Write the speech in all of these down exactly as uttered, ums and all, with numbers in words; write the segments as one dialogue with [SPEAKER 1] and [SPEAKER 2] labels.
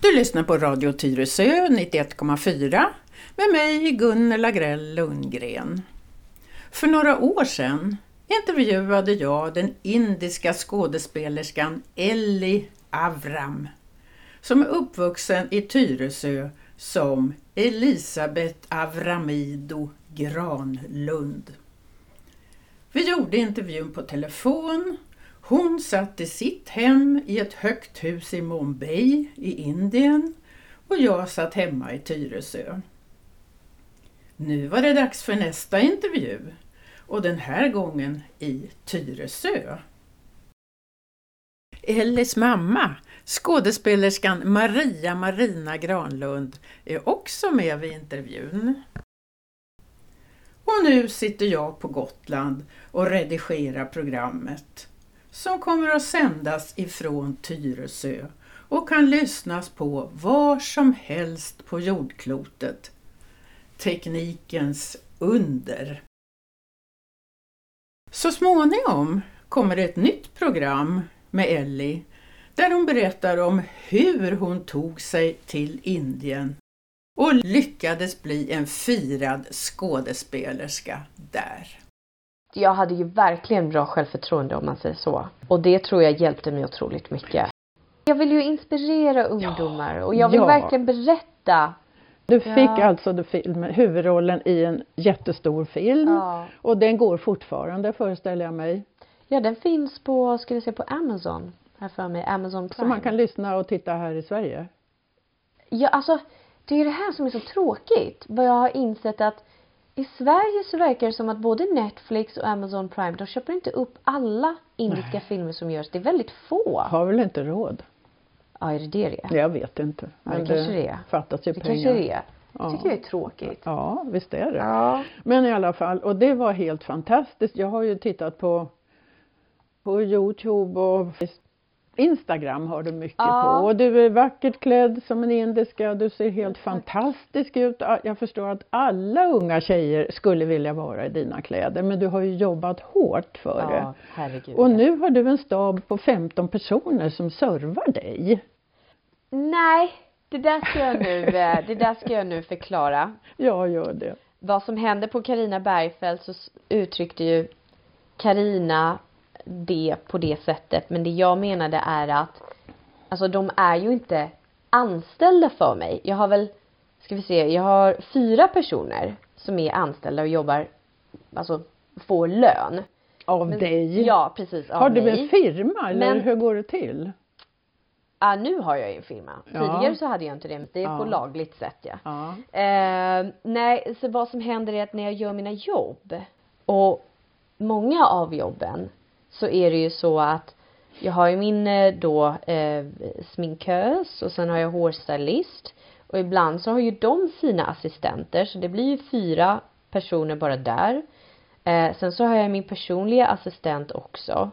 [SPEAKER 1] Du lyssnar på Radio Tyresö nittioett komma fyra med mig Gunnel Agrell Lundgren. För några år sedan intervjuade jag den indiska skådespelerskan Ellie Avram som är uppvuxen i Tyresö som Elisabeth Avramido Granlund. Vi gjorde intervjun på telefon. Hon satt i sitt hem i ett högt hus i Mumbai i Indien och jag satt hemma i Tyresö. Nu var det dags för nästa intervju och den här gången i Tyresö. Ellies mamma, skådespelerskan Maria Marina Granlund, är också med vid intervjun. Och nu sitter jag på Gotland och redigerar programmet som kommer att sändas ifrån Tyresö och kan lyssnas på var som helst på jordklotet. Teknikens under. Så småningom kommer ett nytt program med Ellie där hon berättar om hur hon tog sig till Indien och lyckades bli en firad skådespelerska där.
[SPEAKER 2] Jag hade ju verkligen bra självförtroende om man säger så. Och det tror jag hjälpte mig otroligt mycket. Jag vill ju inspirera ungdomar och jag vill ja. verkligen berätta.
[SPEAKER 3] Du fick ja. alltså du film, huvudrollen i en jättestor film ja. och den går fortfarande, föreställer jag mig.
[SPEAKER 2] Ja, den finns på, ska vi säga, på Amazon. Här för mig, Amazon Prime.
[SPEAKER 3] Så man kan lyssna och titta här i Sverige?
[SPEAKER 2] Ja, alltså det är det här som är så tråkigt. Vad jag har insett att i Sverige så verkar det som att både Netflix och Amazon Prime, de köper inte upp alla indiska Nej. filmer som görs. Det är väldigt få.
[SPEAKER 3] Har väl inte råd?
[SPEAKER 2] Ja, är det det det?
[SPEAKER 3] Jag vet inte.
[SPEAKER 2] Men ja, det, det kanske det är.
[SPEAKER 3] Fattas ju
[SPEAKER 2] det
[SPEAKER 3] pengar.
[SPEAKER 2] kanske det är.
[SPEAKER 3] Ja.
[SPEAKER 2] Tycker jag är tråkigt.
[SPEAKER 3] Ja, visst är det.
[SPEAKER 2] Ja.
[SPEAKER 3] Men i alla fall, och det var helt fantastiskt. Jag har ju tittat på, på YouTube och Instagram har du mycket ja. på. Och du är vackert klädd som en indiska. Du ser helt fantastisk ut. Jag förstår att alla unga tjejer skulle vilja vara i dina kläder. Men du har ju jobbat hårt för
[SPEAKER 2] ja,
[SPEAKER 3] det.
[SPEAKER 2] Herregud.
[SPEAKER 3] Och nu har du en stab på femton personer som servar dig.
[SPEAKER 2] Nej, det där ska jag nu, det där ska jag nu förklara.
[SPEAKER 3] Ja, gör det.
[SPEAKER 2] Vad som hände på Carina Bergfeldt så uttryckte ju Carina det på det sättet. Men det jag menade är att alltså de är ju inte anställda för mig. Jag har väl, ska vi se, jag har fyra personer som är anställda och jobbar, alltså får lön.
[SPEAKER 3] Av
[SPEAKER 2] men,
[SPEAKER 3] dig?
[SPEAKER 2] Ja, precis. Av
[SPEAKER 3] har du
[SPEAKER 2] mig.
[SPEAKER 3] en firma eller
[SPEAKER 2] men,
[SPEAKER 3] hur går det till?
[SPEAKER 2] Ja, nu har jag ju en firma.
[SPEAKER 3] Ja.
[SPEAKER 2] Tidigare så hade jag inte det, men det är
[SPEAKER 3] ja.
[SPEAKER 2] på lagligt sätt, ja.
[SPEAKER 3] ja.
[SPEAKER 2] Eh, nej, så vad som händer är att när jag gör mina jobb och många av jobben så är det ju så att jag har ju min då eh, sminkös och sen har jag hårstylist och ibland så har ju de sina assistenter så det blir ju fyra personer bara där. Eh, sen så har jag min personliga assistent också.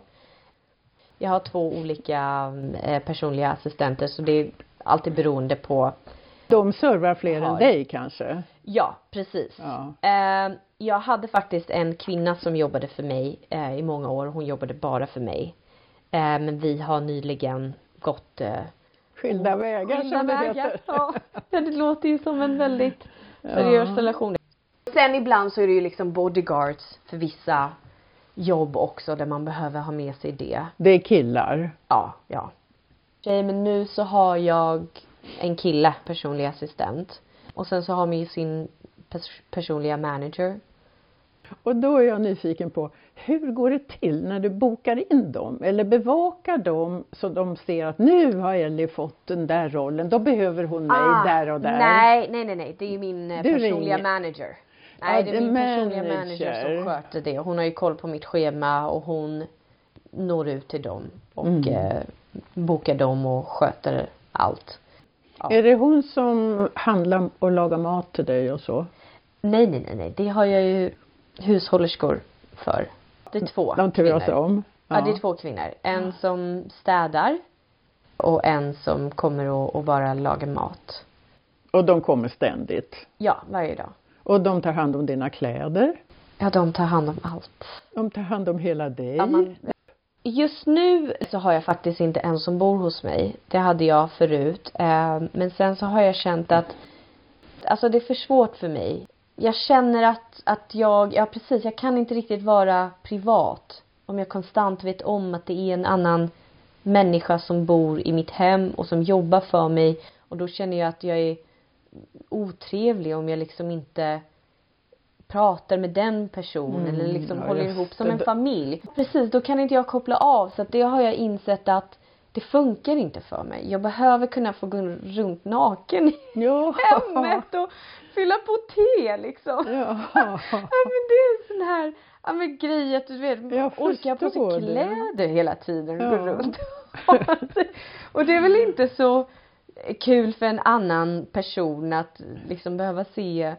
[SPEAKER 2] Jag har två olika eh, personliga assistenter så det är alltid beroende på.
[SPEAKER 3] De servar fler
[SPEAKER 2] har.
[SPEAKER 3] än dig kanske?
[SPEAKER 2] Ja, precis.
[SPEAKER 3] Ja.
[SPEAKER 2] Eh, jag hade faktiskt en kvinna som jobbade för mig eh, i många år. Hon jobbade bara för mig. Eh, men vi har nyligen gått eh,
[SPEAKER 3] skilda vägar
[SPEAKER 2] skilda
[SPEAKER 3] som det
[SPEAKER 2] vägar.
[SPEAKER 3] heter.
[SPEAKER 2] Ja, det låter ju som en väldigt seriös ja. relation. Sen ibland så är det ju liksom bodyguards för vissa jobb också där man behöver ha med sig det.
[SPEAKER 3] Det är killar?
[SPEAKER 2] Ja, ja. Okej, men nu så har jag en kille, personlig assistent. Och sen så har man ju sin pers- personliga manager.
[SPEAKER 3] Och då är jag nyfiken på, hur går det till när du bokar in dem? Eller bevakar dem så de ser att nu har Ellie fått den där rollen. Då behöver hon mig ah, där och där.
[SPEAKER 2] Nej, nej, nej, nej. Det är min du personliga ringer. manager. Nej,
[SPEAKER 3] ja,
[SPEAKER 2] det är min
[SPEAKER 3] manager.
[SPEAKER 2] personliga manager som sköter det. Hon har ju koll på mitt schema och hon når ut till dem. Och mm. eh, bokar dem och sköter allt.
[SPEAKER 3] Ja. Är det hon som handlar och lagar mat till dig och så?
[SPEAKER 2] Nej, nej, nej, nej. Det har jag ju hushållerskor för. Det är två
[SPEAKER 3] De turas om.
[SPEAKER 2] Ja. ja, det är två kvinnor. En ja. som städar och en som kommer och, och bara lagar mat.
[SPEAKER 3] Och de kommer ständigt?
[SPEAKER 2] Ja, varje dag.
[SPEAKER 3] Och de tar hand om dina kläder?
[SPEAKER 2] Ja, de tar hand om allt.
[SPEAKER 3] De tar hand om hela dig?
[SPEAKER 2] Ja, man, Just nu så har jag faktiskt inte en som bor hos mig. Det hade jag förut. Men sen så har jag känt att alltså det är för svårt för mig. Jag känner att, att jag, ja precis, jag kan inte riktigt vara privat. Om jag konstant vet om att det är en annan människa som bor i mitt hem och som jobbar för mig. Och då känner jag att jag är otrevlig om jag liksom inte pratar med den personen mm, eller liksom ja, håller ihop som en familj. Precis, då kan inte jag koppla av. Så att det har jag insett att det funkar inte för mig. Jag behöver kunna få gå runt naken i ja. hemmet och fylla på te liksom. Ja. ja men det är sån här ja, men grej att du vet, orkar jag på sig kläder det. hela tiden och ja. gå runt. Och det är väl inte så kul för en annan person att liksom behöva se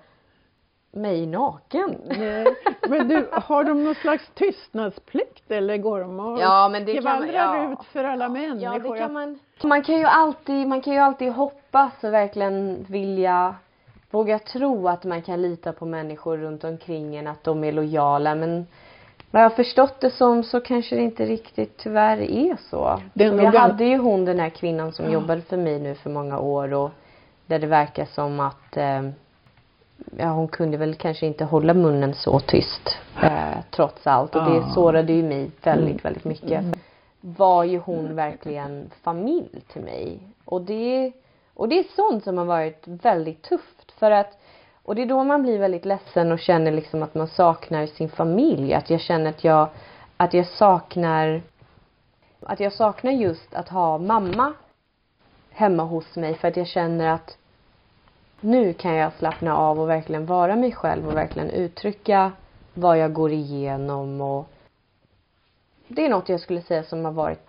[SPEAKER 2] mig naken. Nej.
[SPEAKER 3] Men du, har de någon slags tystnadsplikt eller går de och
[SPEAKER 2] ja, men det
[SPEAKER 3] kan man, ja. ut för alla
[SPEAKER 2] ja,
[SPEAKER 3] människor?
[SPEAKER 2] Ja, det kan man. Man kan ju alltid, man kan ju alltid hoppas och verkligen vilja våga tro att man kan lita på människor runt omkring en, att de är lojala, men vad jag har förstått det som så kanske det inte riktigt tyvärr är så. Jag nog... hade ju hon, den här kvinnan som ja. jobbade för mig nu för många år och där det verkar som att eh, ja, hon kunde väl kanske inte hålla munnen så tyst eh, trots allt. Och ja. det sårade ju mig väldigt, mm. väldigt mycket. Mm. Var ju hon verkligen familj till mig. Och det, och det är sånt som har varit väldigt tufft. För att, och det är då man blir väldigt ledsen och känner liksom att man saknar sin familj. Att jag känner att jag, att jag saknar att jag saknar just att ha mamma hemma hos mig. För att jag känner att nu kan jag slappna av och verkligen vara mig själv och verkligen uttrycka vad jag går igenom. Och det är något jag skulle säga som har varit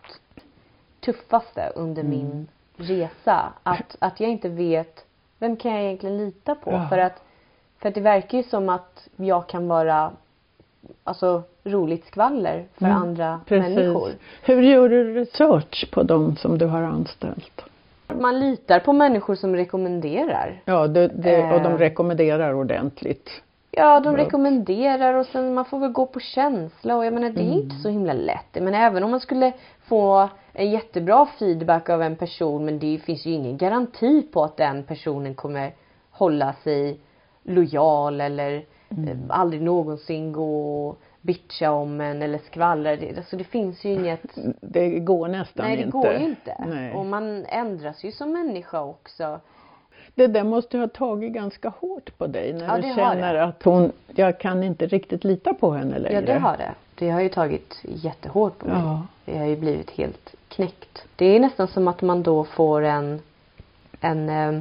[SPEAKER 2] tuffaste under mm. min resa. Att, att jag inte vet, vem kan jag egentligen lita på? Ja. För att, för att det verkar ju som att jag kan vara alltså, roligt skvaller för mm, andra precis. människor.
[SPEAKER 3] Hur gör du research på dem som du har anställt?
[SPEAKER 2] Man litar på människor som rekommenderar.
[SPEAKER 3] Ja, det, det, och de rekommenderar ordentligt.
[SPEAKER 2] Ja, de rekommenderar och sen man får väl gå på känsla. Och jag menar, det är mm. inte så himla lätt. Men även om man skulle få en jättebra feedback av en person, men det finns ju ingen garanti på att den personen kommer hålla sig lojal eller mm. aldrig någonsin gå och bitcha om en eller skvallra. Det, alltså det finns ju inget...
[SPEAKER 3] Det går nästan inte.
[SPEAKER 2] Nej, det går ju inte. Nej. Och man ändras ju som människa också.
[SPEAKER 3] Det där måste ha tagit ganska hårt på dig när ja, du känner att hon, jag kan inte riktigt lita på henne längre.
[SPEAKER 2] Ja, det har det. Det har ju tagit jättehårt på mig. Ja. Det har ju blivit helt knäckt. Det är nästan som att man då får en en eh,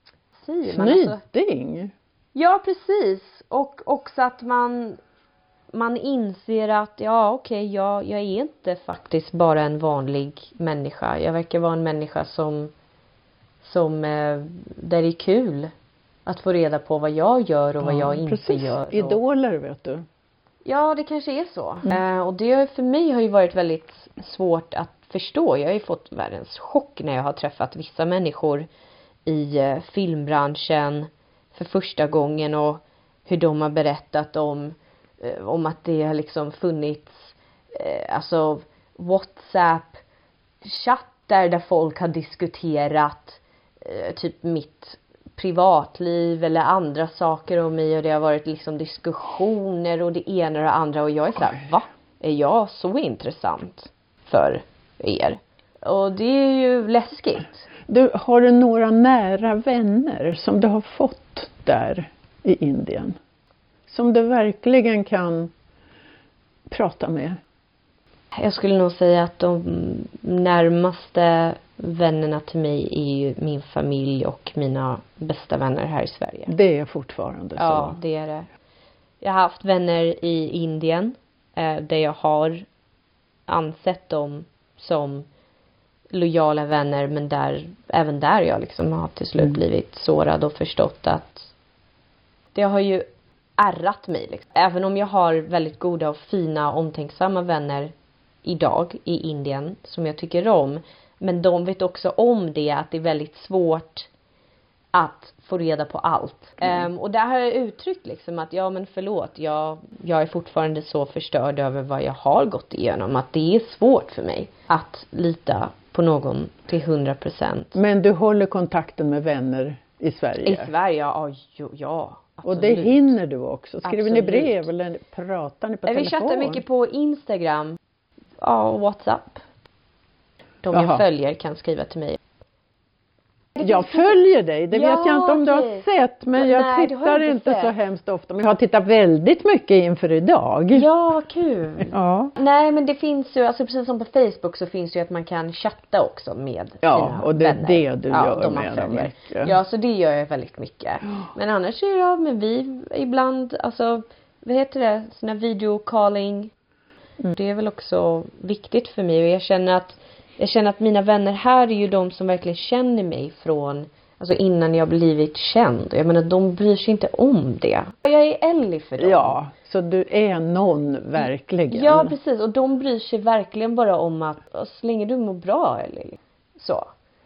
[SPEAKER 3] snyting. Alltså,
[SPEAKER 2] ja, precis. Och också att man man inser att ja, okej, okay, jag, jag är inte faktiskt bara en vanlig människa. Jag verkar vara en människa som som eh, där det är kul att få reda på vad jag gör och ja, vad jag inte
[SPEAKER 3] precis.
[SPEAKER 2] gör. Och...
[SPEAKER 3] Idoler, vet du.
[SPEAKER 2] Ja, det kanske är så. Mm. Eh, och det för mig har ju varit väldigt svårt att förstå. Jag har ju fått världens chock när jag har träffat vissa människor i eh, filmbranschen för första gången och hur de har berättat om eh, om att det har liksom funnits eh, alltså WhatsApp chattar där folk har diskuterat typ mitt privatliv eller andra saker om mig och det har varit liksom diskussioner och det ena och det andra och jag är så här, va? Är jag så intressant för er? Och det är ju läskigt.
[SPEAKER 3] Du, har du några nära vänner som du har fått där i Indien? Som du verkligen kan prata med?
[SPEAKER 2] Jag skulle nog säga att de närmaste vännerna till mig är ju min familj och mina bästa vänner här i Sverige.
[SPEAKER 3] Det är fortfarande så.
[SPEAKER 2] Ja, det är det. Jag har haft vänner i Indien eh, där jag har ansett dem som lojala vänner, men där även där jag liksom har till slut blivit sårad och förstått att det har ju ärrat mig liksom. Även om jag har väldigt goda och fina omtänksamma vänner idag i Indien som jag tycker om, men de vet också om det, att det är väldigt svårt att få reda på allt.
[SPEAKER 3] Mm.
[SPEAKER 2] Um, och där har jag uttryckt liksom att ja men förlåt, jag, jag är fortfarande så förstörd över vad jag har gått igenom. Att det är svårt för mig att lita på någon till hundra procent.
[SPEAKER 3] Men du håller kontakten med vänner i Sverige?
[SPEAKER 2] I Sverige, ja. ja, ja
[SPEAKER 3] och det hinner du också? Skriver
[SPEAKER 2] absolut. Ni
[SPEAKER 3] brev eller pratar ni på telefon?
[SPEAKER 2] Vi chattar mycket på Instagram. Ja, och WhatsApp. De
[SPEAKER 3] Jaha.
[SPEAKER 2] jag följer kan skriva till mig.
[SPEAKER 3] Jag följer dig, det
[SPEAKER 2] ja,
[SPEAKER 3] vet jag inte om
[SPEAKER 2] okej.
[SPEAKER 3] du har sett. Men jag
[SPEAKER 2] Nej,
[SPEAKER 3] tittar
[SPEAKER 2] inte
[SPEAKER 3] inte
[SPEAKER 2] sett.
[SPEAKER 3] så hemskt ofta. Men jag har tittat väldigt mycket inför idag.
[SPEAKER 2] Ja, kul.
[SPEAKER 3] Ja.
[SPEAKER 2] Nej, men det finns ju, alltså precis som på Facebook så finns det ju att man kan chatta också med
[SPEAKER 3] Ja,
[SPEAKER 2] sina
[SPEAKER 3] och det är
[SPEAKER 2] vänner.
[SPEAKER 3] det du
[SPEAKER 2] ja,
[SPEAKER 3] gör
[SPEAKER 2] de man
[SPEAKER 3] med
[SPEAKER 2] följer.
[SPEAKER 3] mycket.
[SPEAKER 2] Ja, så det gör jag väldigt mycket. Men annars är det, men vi ibland, alltså, vad heter det? Såna videocalling. Mm. Det är väl också viktigt för mig. Och jag känner att Jag känner att mina vänner här är ju de som verkligen känner mig från, alltså innan jag blivit känd. Jag menar, de bryr sig inte om det. Jag är Ellie för dem.
[SPEAKER 3] Ja, så du är någon verkligen.
[SPEAKER 2] Ja, precis. Och de bryr sig verkligen bara om att, så länge du mår bra, Ellie. Så.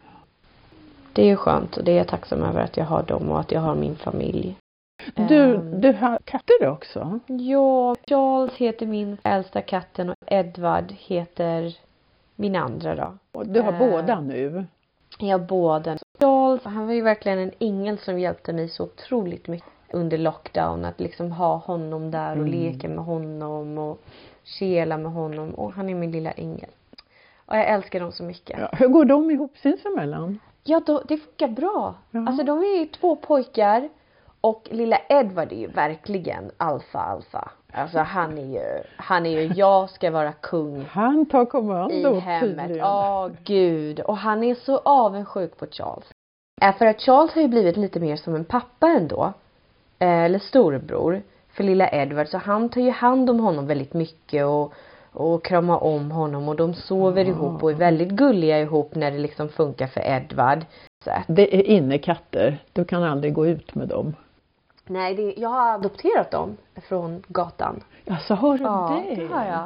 [SPEAKER 2] Det är ju skönt och det är jag tacksam över att jag har dem och att jag har min familj.
[SPEAKER 3] Du,
[SPEAKER 2] um,
[SPEAKER 3] du har katter också?
[SPEAKER 2] Ja, Charles heter min äldsta katten och Edward heter min andra då.
[SPEAKER 3] Och du har uh, båda nu?
[SPEAKER 2] Ja, båda. Charles, han var ju verkligen en ängel som hjälpte mig så otroligt mycket under lockdown. Att liksom ha honom där och mm. leka med honom och kela med honom. Och han är min lilla ängel. Och jag älskar dem så mycket.
[SPEAKER 3] Ja, hur går de ihop sinsemellan?
[SPEAKER 2] Ja, då, det funkar bra.
[SPEAKER 3] Jaha.
[SPEAKER 2] Alltså de är ju två pojkar. Och lilla Edward är ju verkligen alfa alfa. Alltså han är ju, han är ju, jag ska vara kung.
[SPEAKER 3] Han tar kommando
[SPEAKER 2] i hemmet. Ja, oh, gud. Och han är så avundsjuk på Charles. Äh, för att Charles har ju blivit lite mer som en pappa ändå. Eh, eller storebror för lilla Edward. Så han tar ju hand om honom väldigt mycket och, och kramar om honom. Och de sover oh. ihop och är väldigt gulliga ihop när det liksom funkar för Edward. Så.
[SPEAKER 3] Det är innekatter. Du kan aldrig gå ut med dem.
[SPEAKER 2] Nej, det, jag har adopterat dem från gatan.
[SPEAKER 3] Ja, så har du
[SPEAKER 2] ja,
[SPEAKER 3] det?
[SPEAKER 2] Ja, det har jag.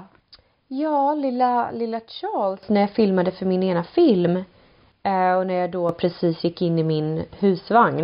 [SPEAKER 2] Ja, lilla, lilla Charles. När jag filmade för min ena film. Eh, och när jag då precis gick in i min husvagn.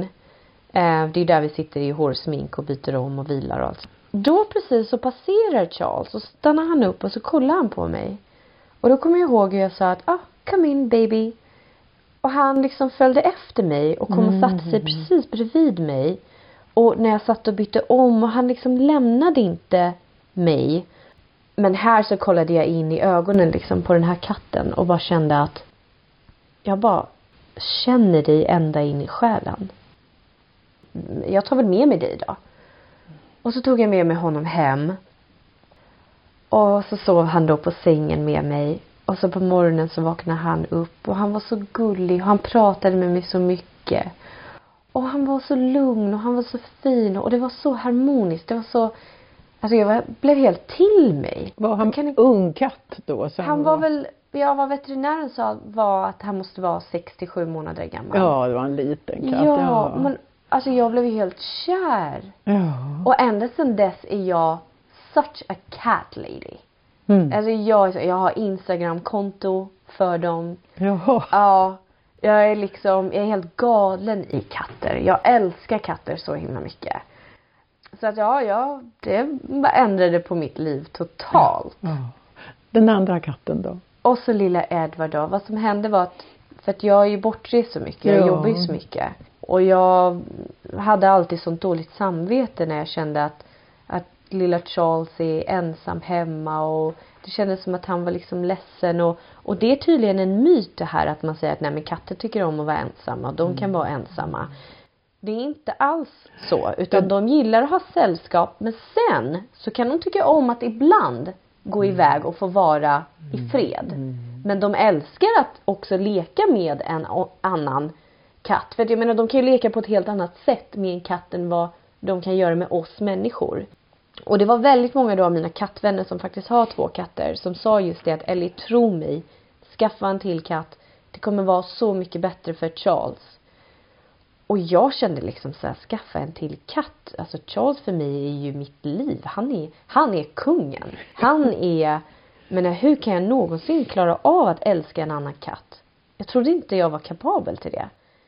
[SPEAKER 2] Eh, det är där vi sitter i hårsmink och byter om och vilar och allt. Då precis så passerar Charles och stannar han upp och så kollar han på mig. Och då kommer jag ihåg hur jag sa att, ah, come in baby. Och han liksom följde efter mig och kom och satte sig precis bredvid mig. Och när jag satt och bytte om och han liksom lämnade inte mig. Men här så kollade jag in i ögonen liksom på den här katten och bara kände att jag bara känner dig ända in i själen. Jag tar väl med mig dig då. Och så tog jag med mig honom hem. Och så sov han då på sängen med mig. Och så på morgonen så vaknade han upp och han var så gullig och han pratade med mig så mycket. Och han var så lugn och han var så fin och det var så harmoniskt. Det var så, alltså jag var, blev helt till mig.
[SPEAKER 3] Var han en ung katt då?
[SPEAKER 2] Han, han var, var väl, ja vad veterinären sa var att han måste vara sex till sju månader gammal.
[SPEAKER 3] Ja, det var en liten katt.
[SPEAKER 2] Ja,
[SPEAKER 3] ja.
[SPEAKER 2] men alltså jag blev helt kär.
[SPEAKER 3] Ja.
[SPEAKER 2] Och ända sedan dess är jag such a cat lady.
[SPEAKER 3] Mm.
[SPEAKER 2] Alltså jag, jag har Instagram-konto för dem.
[SPEAKER 3] Ja.
[SPEAKER 2] Ja. Jag är liksom, jag är helt galen i katter. Jag älskar katter så himla mycket. Så att ja, ja det ändrade på mitt liv totalt.
[SPEAKER 3] Ja. Den andra katten då?
[SPEAKER 2] Och så lilla Edward då. Vad som hände var att, för att jag är ju bortrest så mycket. Jag
[SPEAKER 3] ja.
[SPEAKER 2] jobbar ju så mycket. Och jag hade alltid sånt dåligt samvete när jag kände att, att lilla Charles är ensam hemma och det kändes som att han var liksom ledsen och, och det är tydligen en myt det här att man säger att nej men katter tycker om att vara ensamma och de mm. kan vara ensamma. Det är inte alls så utan de gillar att ha sällskap men sen så kan de tycka om att ibland gå iväg och få vara i fred. Mm. Men de älskar att också leka med en annan katt. För jag menar de kan ju leka på ett helt annat sätt med en katt än vad de kan göra med oss människor. Och det var väldigt många då av mina kattvänner som faktiskt har två katter som sa just det att Ellie, tro mig, skaffa en till katt. Det kommer vara så mycket bättre för Charles. Och jag kände liksom så här, skaffa en till katt. Alltså Charles för mig är ju mitt liv. Han är, han är kungen. Han är, men hur kan jag någonsin klara av att älska en annan katt? Jag trodde inte jag var kapabel till det.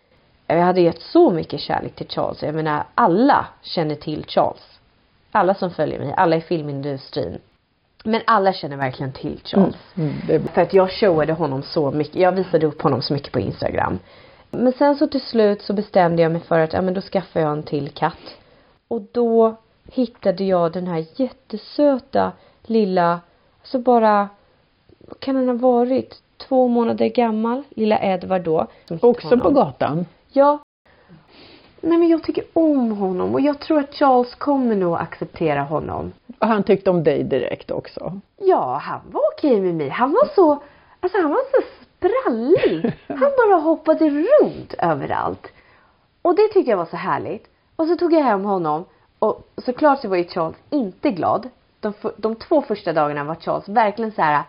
[SPEAKER 2] Jag hade gett så mycket kärlek till Charles. Jag menar, alla känner till Charles. Alla som följer mig, alla i filmindustrin. Men alla känner verkligen till Charles. Mm, mm, det... För att jag showade honom så mycket. Jag visade upp honom så mycket på Instagram. Men sen så till slut så bestämde jag mig för att ja, men då skaffar jag en till katt. Och då hittade jag den här jättesöta lilla, så bara, vad kan den ha varit? Två månader gammal, lilla Edward då.
[SPEAKER 3] Också på gatan?
[SPEAKER 2] Ja. Nej, men jag tycker om honom och jag tror att Charles kommer nog acceptera honom.
[SPEAKER 3] Och han tyckte om dig direkt också?
[SPEAKER 2] Ja, han var okej med mig. Han var så, alltså han var så sprallig. Han bara hoppade runt överallt. Och det tycker jag var så härligt. Och så tog jag hem honom. Och såklart så var ju Charles inte glad. De, de två första dagarna var Charles verkligen så här: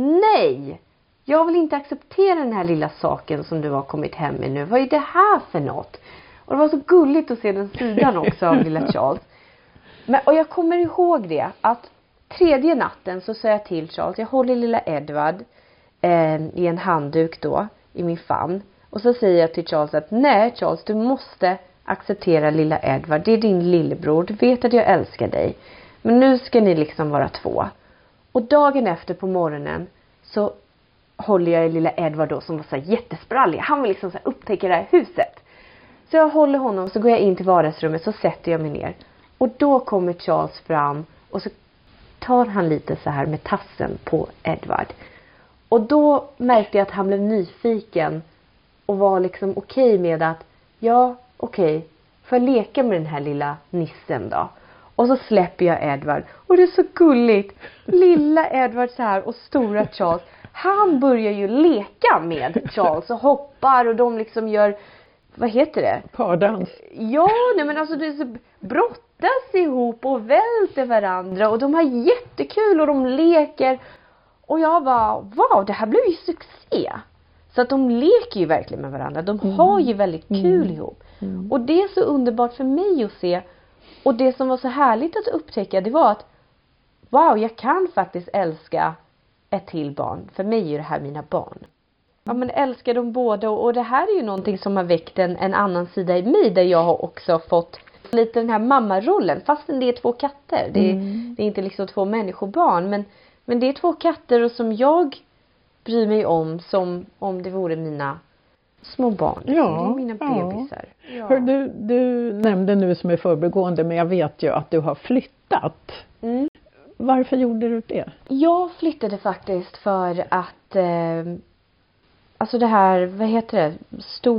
[SPEAKER 2] nej, jag vill inte acceptera den här lilla saken som du har kommit hem med nu. Vad är det här för något? Och det var så gulligt att se den sidan också av lilla Charles. Men, och jag kommer ihåg det, att tredje natten så sa jag till Charles, jag håller lilla Edward eh, i en handduk då, i min famn. Och så säger jag till Charles att nej Charles, du måste acceptera lilla Edward. Det är din lillebror, du vet att jag älskar dig. Men nu ska ni liksom vara två. Och dagen efter på morgonen så håller jag i lilla Edward då, som var så här jättesprallig. Han vill liksom så här upptäcka det här huset. Så jag håller honom, så går jag in till vardagsrummet, så sätter jag mig ner. Och då kommer Charles fram och så tar han lite så här med tassen på Edward. Och då märkte jag att han blev nyfiken och var liksom okej med att, ja okej, får jag leka med den här lilla nissen då? Och så släpper jag Edward. Och det är så gulligt. Lilla Edward så här och stora Charles. Han börjar ju leka med Charles och hoppar och de liksom gör, vad heter det?
[SPEAKER 3] Pardans.
[SPEAKER 2] Ja, nej men alltså det är så, brottas ihop och välter varandra. Och de har jättekul och de leker. Och jag bara, wow, det här blev ju succé. Så att de leker ju verkligen med varandra. De mm. har ju väldigt kul mm. ihop. Mm. Och det är så underbart för mig att se. Och det som var så härligt att upptäcka, det var att wow, jag kan faktiskt älska ett till barn. För mig är det här mina barn. Ja, men älskar dem båda. Och, och det här är ju någonting som har väckt en, en annan sida i mig. Där jag har också fått lite den här mammarollen. Fastän det är två katter. Det är, mm. det är inte liksom två människobarn. Men, men det är två katter och som jag bryr mig om. Som om det vore mina små barn.
[SPEAKER 3] Ja,
[SPEAKER 2] det är mina bebisar.
[SPEAKER 3] Ja. Ja. Hör, du, du nämnde nu som är förbegående. Men jag vet ju att du har flyttat. Mm. Varför gjorde du det?
[SPEAKER 2] Jag flyttade faktiskt för att eh, alltså det här, vad heter det,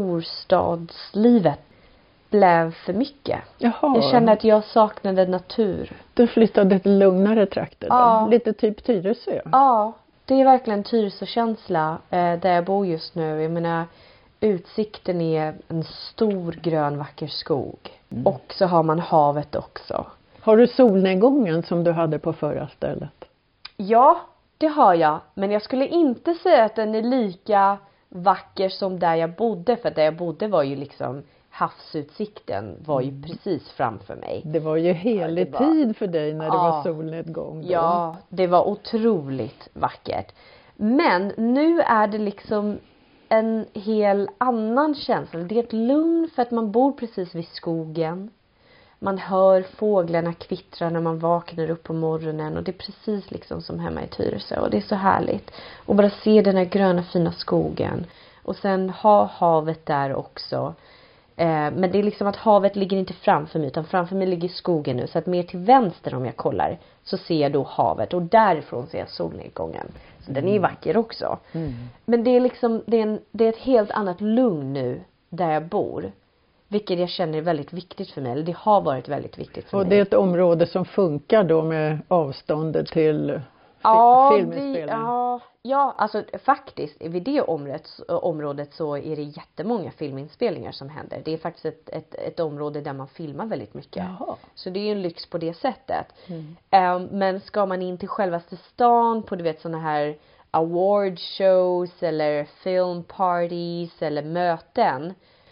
[SPEAKER 2] storstadslivet blev för mycket. Jaha. Jag kände att jag saknade natur.
[SPEAKER 3] Du flyttade till lugnare trakter då? Ja. Lite typ Tyresö?
[SPEAKER 2] Ja, det är verkligen Tyresö-känsla eh, där jag bor just nu. Jag menar, utsikten är en stor grön vacker skog. Mm. Och så har man havet också.
[SPEAKER 3] Har du solnedgången som du hade på förra stället?
[SPEAKER 2] Ja, det har jag. Men jag skulle inte säga att den är lika vacker som där jag bodde. För där jag bodde var ju liksom, havsutsikten var ju mm. precis framför mig.
[SPEAKER 3] Det var ju helig ja, var, tid för dig när ja, det var solnedgång då.
[SPEAKER 2] Ja, det var otroligt vackert. Men nu är det liksom en hel annan känsla. Det är ett lugn för att man bor precis vid skogen. Man hör fåglarna kvittra när man vaknar upp på morgonen. Och det är precis liksom som hemma i Tyresö. Och det är så härligt. Och bara se den här gröna fina skogen. Och sen ha havet där också. Eh, men det är liksom att havet ligger inte framför mig. Utan framför mig ligger skogen nu. Så att mer till vänster om jag kollar. Så ser jag då havet. Och därifrån ser jag solnedgången. Så mm. den är ju vacker också. Mm. Men det är liksom, det är, en, det är ett helt annat lugn nu. Där jag bor. Vilket jag känner är väldigt viktigt för mig. Eller det har varit väldigt viktigt för
[SPEAKER 3] och
[SPEAKER 2] mig.
[SPEAKER 3] Och det är ett område som funkar då med avståndet till fi- ja, filminspelning?
[SPEAKER 2] Ja, ja, alltså faktiskt vid det området, området så är det jättemånga filminspelningar som händer. Det är faktiskt ett, ett, ett område där man filmar väldigt mycket. Jaha. Så det är ju en lyx på det sättet. Mm. Um, men ska man in till självaste stan på du vet såna här award shows eller film parties eller möten.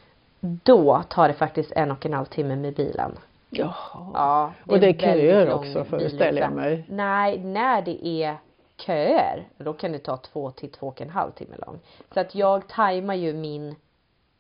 [SPEAKER 2] Då tar det faktiskt en och en halv timme med bilen.
[SPEAKER 3] Jaha. Ja, det och det är köer också föreställer jag mig.
[SPEAKER 2] Nej, när det är köer. Då kan det ta två till två och en halv timme lång. Så att jag tajmar ju min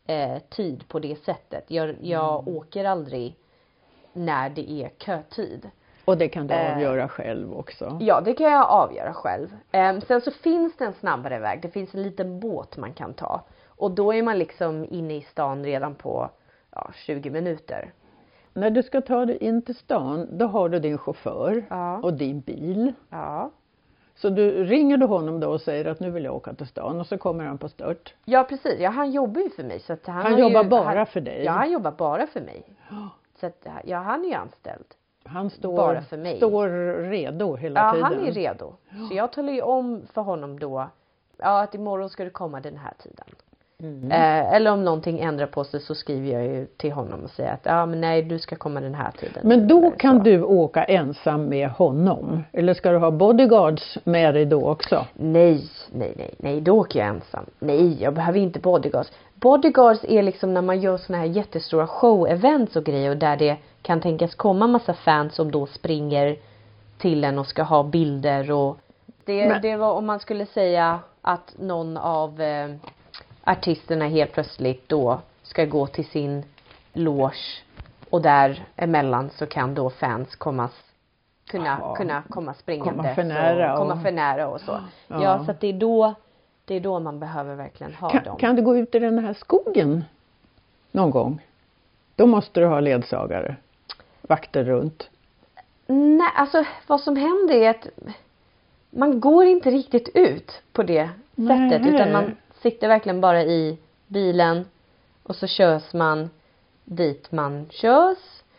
[SPEAKER 2] eh, tid på det sättet. Jag, jag
[SPEAKER 3] Mm.
[SPEAKER 2] åker aldrig när det är kötid.
[SPEAKER 3] Och det kan du
[SPEAKER 2] Eh,
[SPEAKER 3] avgöra själv också.
[SPEAKER 2] Ja, det kan jag avgöra själv. Eh, sen så finns det en snabbare väg. Det finns en liten båt man kan ta. Och då är man liksom inne i stan redan på ja, tjugo minuter.
[SPEAKER 3] När du ska ta dig in till stan, då har du din chaufför
[SPEAKER 2] Ja.
[SPEAKER 3] och din bil.
[SPEAKER 2] Ja.
[SPEAKER 3] Så du ringer du honom då och säger att nu vill jag åka till stan och så kommer han på stört.
[SPEAKER 2] Ja, precis. Ja, han jobbar ju för mig. Så att han
[SPEAKER 3] Han
[SPEAKER 2] har
[SPEAKER 3] jobbar
[SPEAKER 2] ju,
[SPEAKER 3] bara
[SPEAKER 2] han,
[SPEAKER 3] för dig.
[SPEAKER 2] Ja, han jobbar bara för mig. Så att, ja, han är ju anställd.
[SPEAKER 3] Han står,
[SPEAKER 2] bara för mig.
[SPEAKER 3] står redo hela
[SPEAKER 2] Ja,
[SPEAKER 3] tiden.
[SPEAKER 2] han är redo. Så jag talar ju om för honom då. Ja, att imorgon ska du komma den här tiden.
[SPEAKER 3] Mm.
[SPEAKER 2] Eh, eller om någonting ändrar på sig så skriver jag ju till honom och säger att ja men nej du ska komma den här tiden.
[SPEAKER 3] Men då
[SPEAKER 2] Eller
[SPEAKER 3] kan
[SPEAKER 2] så.
[SPEAKER 3] du åka ensam med honom? Eller ska du ha bodyguards med dig då också?
[SPEAKER 2] Nej, nej, nej, nej, då åker jag ensam. Nej, jag behöver inte bodyguards. Bodyguards är liksom när man gör såna här jättestora show-events och grejer och där det kan tänkas komma massa fans som då springer till en och ska ha bilder och det,
[SPEAKER 3] Men-
[SPEAKER 2] det var om man skulle säga att någon av eh, artisterna helt plötsligt då ska gå till sin loge och där emellan så kan då fans komma kunna,
[SPEAKER 3] Ja.
[SPEAKER 2] kunna komma springande
[SPEAKER 3] Komma för nära
[SPEAKER 2] och, komma
[SPEAKER 3] och-
[SPEAKER 2] för nära och så.
[SPEAKER 3] Ja.
[SPEAKER 2] Ja, så att det är då det är då man behöver verkligen ha
[SPEAKER 3] Kan,
[SPEAKER 2] dem.
[SPEAKER 3] kan du gå ut i den här skogen någon gång? Då måste du ha ledsagare. Vakter runt.
[SPEAKER 2] Nej, alltså vad som händer är att man går inte riktigt ut på det
[SPEAKER 3] Nej.
[SPEAKER 2] sättet utan man sitter verkligen bara i bilen och så körs man dit man körs.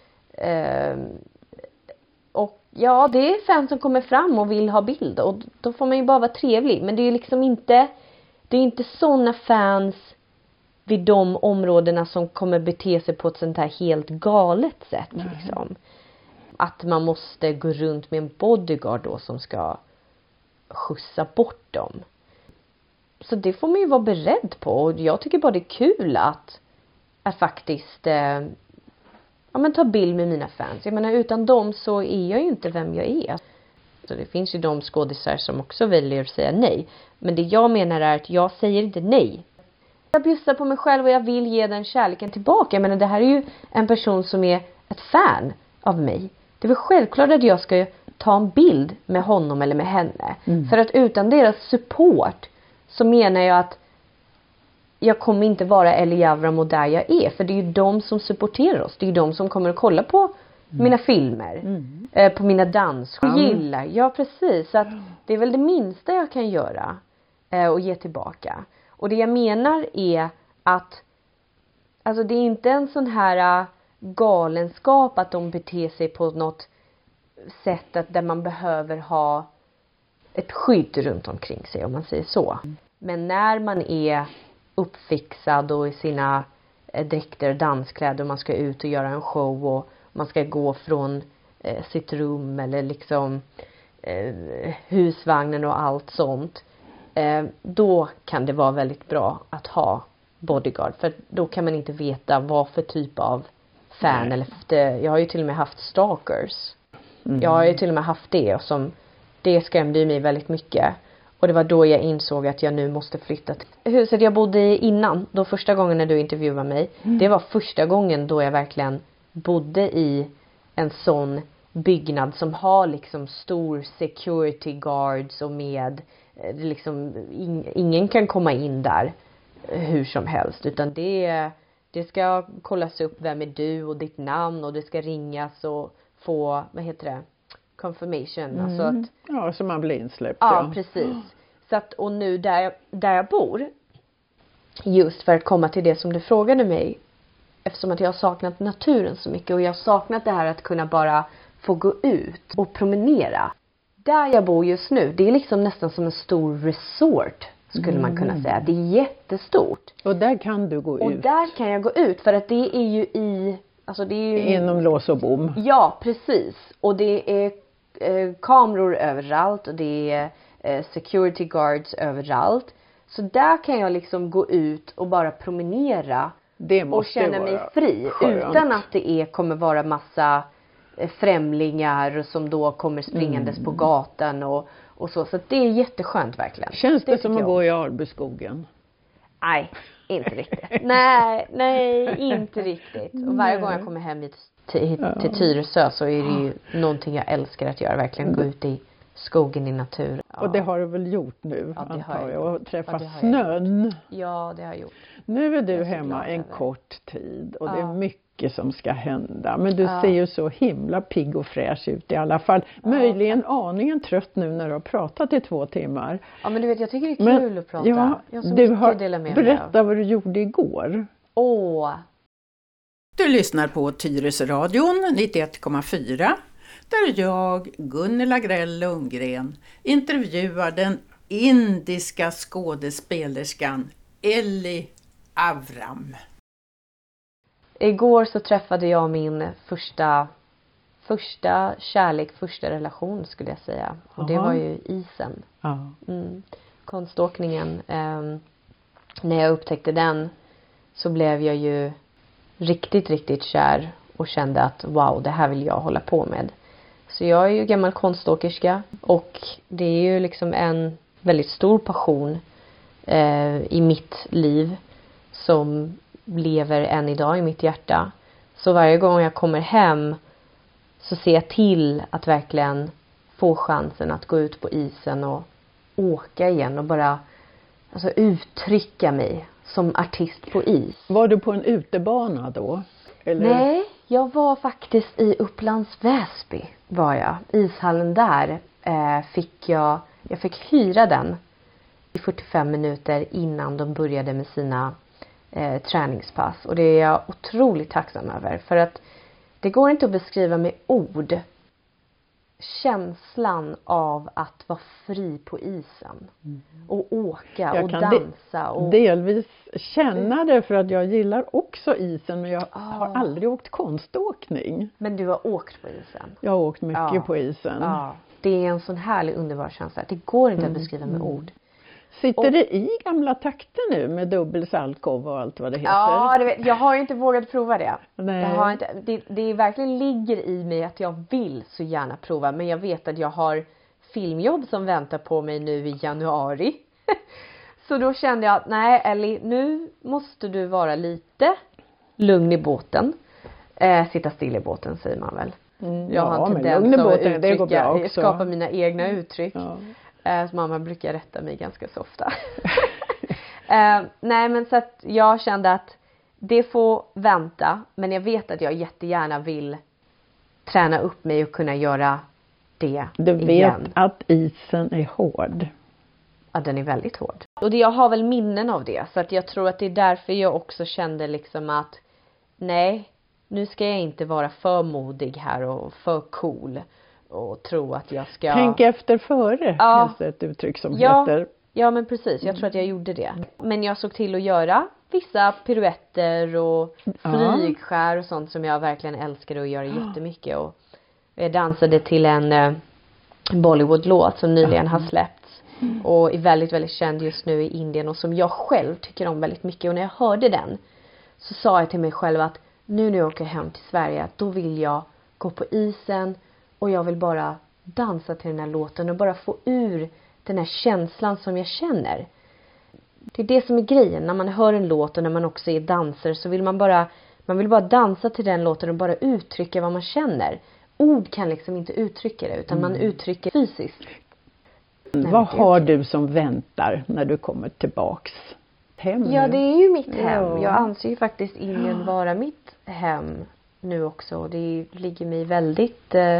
[SPEAKER 2] Ehm, och ja, det är fans som kommer fram och vill ha bild och då får man ju bara vara trevlig. Men det är ju liksom inte, det är inte såna fans vid de områdena som kommer bete sig på ett sånt här helt galet sätt
[SPEAKER 3] Nej.
[SPEAKER 2] liksom. Att man måste gå runt med en bodyguard då som ska skjutsa bort dem. Så det får man ju vara beredd på. Och jag tycker bara det är kul att, att faktiskt eh, ja, men ta bild med mina fans. Jag menar utan dem så är jag ju inte vem jag är. Så det finns ju de skådisar som också väljer att säga nej. Men det jag menar är att jag säger inte nej. Jag bjussar på mig själv och jag vill ge den kärleken tillbaka. Jag menar det här är ju en person som är ett fan av mig. Det är väl självklart att jag ska ta en bild med honom eller med henne.
[SPEAKER 3] Mm.
[SPEAKER 2] För att utan deras support så menar jag att jag kommer inte vara Ellie Javram och där jag är. För det är ju de som supporterar oss. Det är ju de som kommer att kolla på mina filmer.
[SPEAKER 3] Mm.
[SPEAKER 2] Eh, på mina dans. Och
[SPEAKER 3] Ja.
[SPEAKER 2] gillar. Ja, precis. Så att det är väl det minsta jag kan göra. Eh, och ge tillbaka. Och det jag menar är att alltså det är inte en sån här uh, galenskap att de beter sig på något sätt att där man behöver ha ett skydd runt omkring sig om man säger så. Men när man är uppfixad och i sina eh, dräkter och danskläder och man ska ut och göra en show och man ska gå från eh, sitt rum eller liksom eh, husvagnen och allt sånt. Eh, då kan det vara väldigt bra att ha bodyguard. För då kan man inte veta vad för typ av fan.
[SPEAKER 3] Nej.
[SPEAKER 2] Eller det, jag har ju till och med haft stalkers.
[SPEAKER 3] Mm.
[SPEAKER 2] Jag har ju till och med haft det. Och som, det skrämde mig väldigt mycket. Och det var då jag insåg att jag nu måste flytta till huset jag bodde i innan. Då första gången när du intervjuade mig.
[SPEAKER 3] Mm.
[SPEAKER 2] Det var första gången då jag verkligen bodde i en sån byggnad som har liksom stor security guards och med eh, liksom in, ingen kan komma in där eh, hur som helst utan det det ska kollas upp vem är du och ditt namn och det ska ringas och få vad heter det confirmation alltså
[SPEAKER 3] Mm.
[SPEAKER 2] att
[SPEAKER 3] Ja, så man blir insläppt.
[SPEAKER 2] ja precis så att och nu där jag, där jag bor just för att komma till det som du frågade mig eftersom att jag har saknat naturen så mycket och jag har saknat det här att kunna bara få gå ut och promenera. Där jag bor just nu, det är liksom nästan som en stor resort skulle man kunna säga. Det är jättestort.
[SPEAKER 3] Och där kan du gå
[SPEAKER 2] Och
[SPEAKER 3] ut.
[SPEAKER 2] där kan jag gå ut för att det är ju i, alltså det är ju
[SPEAKER 3] Inom lås och bom.
[SPEAKER 2] ja, precis. Och det är eh, kameror överallt och det är eh, security guards överallt. Så där kan jag liksom gå ut och bara promenera
[SPEAKER 3] Det
[SPEAKER 2] och
[SPEAKER 3] måste
[SPEAKER 2] känna mig
[SPEAKER 3] vara
[SPEAKER 2] fri
[SPEAKER 3] skönt.
[SPEAKER 2] utan att det är, kommer vara massa eh, främlingar som då kommer springandes
[SPEAKER 3] Mm.
[SPEAKER 2] på gatan och, och så. Så att det är jätteskönt verkligen.
[SPEAKER 3] Känns det,
[SPEAKER 2] Det
[SPEAKER 3] som
[SPEAKER 2] tycker
[SPEAKER 3] att
[SPEAKER 2] jag.
[SPEAKER 3] gå i Arbyskogen?
[SPEAKER 2] Nej, Inte riktigt. Nej, nej, inte riktigt. Och varje gång jag kommer hem hit till, till Tyresö så är det ju någonting jag älskar att göra. Verkligen gå ut i skogen i natur. Ja.
[SPEAKER 3] Och det har du väl gjort nu,
[SPEAKER 2] ja,
[SPEAKER 3] antar jag. Och träffa
[SPEAKER 2] ja,
[SPEAKER 3] snön.
[SPEAKER 2] Ja, det har jag gjort.
[SPEAKER 3] Nu är du är hemma en över. kort tid. Och ja. det är mycket som ska hända. Men du
[SPEAKER 2] ja.
[SPEAKER 3] ser ju så himla pigg och fräsch ut i alla fall. Ja. Möjligen aningen trött nu när du har pratat i två timmar.
[SPEAKER 2] Ja, men du vet, jag tycker det är kul men, att prata.
[SPEAKER 3] Ja,
[SPEAKER 2] jag har så
[SPEAKER 3] du
[SPEAKER 2] mycket
[SPEAKER 3] har,
[SPEAKER 2] att dela med
[SPEAKER 3] berätta
[SPEAKER 2] mig av.
[SPEAKER 3] vad du gjorde igår.
[SPEAKER 2] Åh!
[SPEAKER 1] Du lyssnar på Tyresöradion nittioett komma fyra. Där jag, Gunnel Agrell Lundgren, intervjuar den indiska skådespelerskan Ellie Avram.
[SPEAKER 2] Igår så träffade jag min första, första kärlek, första relation skulle jag säga. Och Aha. det var ju isen.
[SPEAKER 3] Ja.
[SPEAKER 2] Mm. Konståkningen. Eh, när jag upptäckte den så blev jag ju riktigt, riktigt kär. Och kände att wow, det här vill jag hålla på med. Så jag är ju gammal konståkerska. Och det är ju liksom en väldigt stor passion eh, i mitt liv. Som lever än idag i mitt hjärta. Så varje gång jag kommer hem så ser jag till att verkligen få chansen att gå ut på isen och åka igen. Och bara alltså, uttrycka mig som artist på is.
[SPEAKER 3] Var du på en utebana då? Eller?
[SPEAKER 2] Nej, jag var faktiskt i Upplands Väsby var jag. Ishallen där eh, fick jag, jag fick hyra den i fyrtiofem minuter innan de började med sina eh, träningspass. Och det är jag otroligt tacksam över. För att det går inte att beskriva med ord känslan av att vara fri på isen. Mm. Och åka
[SPEAKER 3] jag
[SPEAKER 2] och
[SPEAKER 3] kan
[SPEAKER 2] dansa. Och
[SPEAKER 3] delvis känna det för att jag gillar också isen. Men jag oh. har aldrig åkt konståkning.
[SPEAKER 2] Men du har åkt på isen?
[SPEAKER 3] Jag har åkt mycket
[SPEAKER 2] ja.
[SPEAKER 3] på isen.
[SPEAKER 2] Ja. Det är en sån härlig underbar känsla. Det går inte mm. att beskriva med ord.
[SPEAKER 3] Sitter och, det i gamla takter nu med dubbel saltkov och allt vad det heter?
[SPEAKER 2] Ja, det vet, jag har ju inte vågat prova det.
[SPEAKER 3] Nej.
[SPEAKER 2] Jag har inte, det. Det verkligen ligger i mig att jag vill så gärna prova. Men jag vet att jag har filmjobb som väntar på mig nu i januari. Så då kände jag att nej Ellie, nu måste du vara lite lugn i båten. Eh, sitta still i båten säger man väl.
[SPEAKER 3] Mm,
[SPEAKER 2] jag
[SPEAKER 3] ja,
[SPEAKER 2] har en
[SPEAKER 3] men
[SPEAKER 2] tendens
[SPEAKER 3] lugn i
[SPEAKER 2] att
[SPEAKER 3] båten,
[SPEAKER 2] uttrycka,
[SPEAKER 3] det går bra också.
[SPEAKER 2] Skapa mina egna uttryck.
[SPEAKER 3] Ja.
[SPEAKER 2] Eh, så mamma brukar rätta mig ganska så ofta. eh, nej men så att jag kände att det får vänta. Men jag vet att jag jättegärna vill träna upp mig och kunna göra det
[SPEAKER 3] Du vet
[SPEAKER 2] igen.
[SPEAKER 3] Att isen är hård.
[SPEAKER 2] Ja, den är väldigt hård. Och det, jag har väl minnen av det. Så att jag tror att det är därför jag också kände liksom att nej, nu ska jag inte vara för modig här och för cool. Och tro att jag ska...
[SPEAKER 3] Tänk efter före,
[SPEAKER 2] ja.
[SPEAKER 3] finns det ett uttryck som
[SPEAKER 2] ja.
[SPEAKER 3] heter.
[SPEAKER 2] Ja, men precis. Jag tror att jag gjorde det. Men jag såg till att göra vissa piruetter och flygskär och sånt som jag verkligen älskar att göra jättemycket. Och jag dansade till en eh, Bollywood-låt som nyligen har släppts. Och är väldigt, väldigt känd just nu i Indien. Och som jag själv tycker om väldigt mycket. Och när jag hörde den så sa jag till mig själv att nu när jag åker hem till Sverige, då vill jag gå på isen. Och jag vill bara dansa till den här låten och bara få ur den här känslan som jag känner. Det är det som är grejen. När man hör en låt och när man också är danser så vill man bara, man vill bara dansa till den låten och bara uttrycka vad man känner. Ord kan liksom inte uttrycka det utan mm. man uttrycker fysiskt.
[SPEAKER 3] Nej, vad har du som väntar när du kommer tillbaks hem?
[SPEAKER 2] Ja, det är ju mitt hem.
[SPEAKER 3] Ja.
[SPEAKER 2] Jag anser ju faktiskt Indien vara mitt hem nu också. Det ligger mig väldigt eh,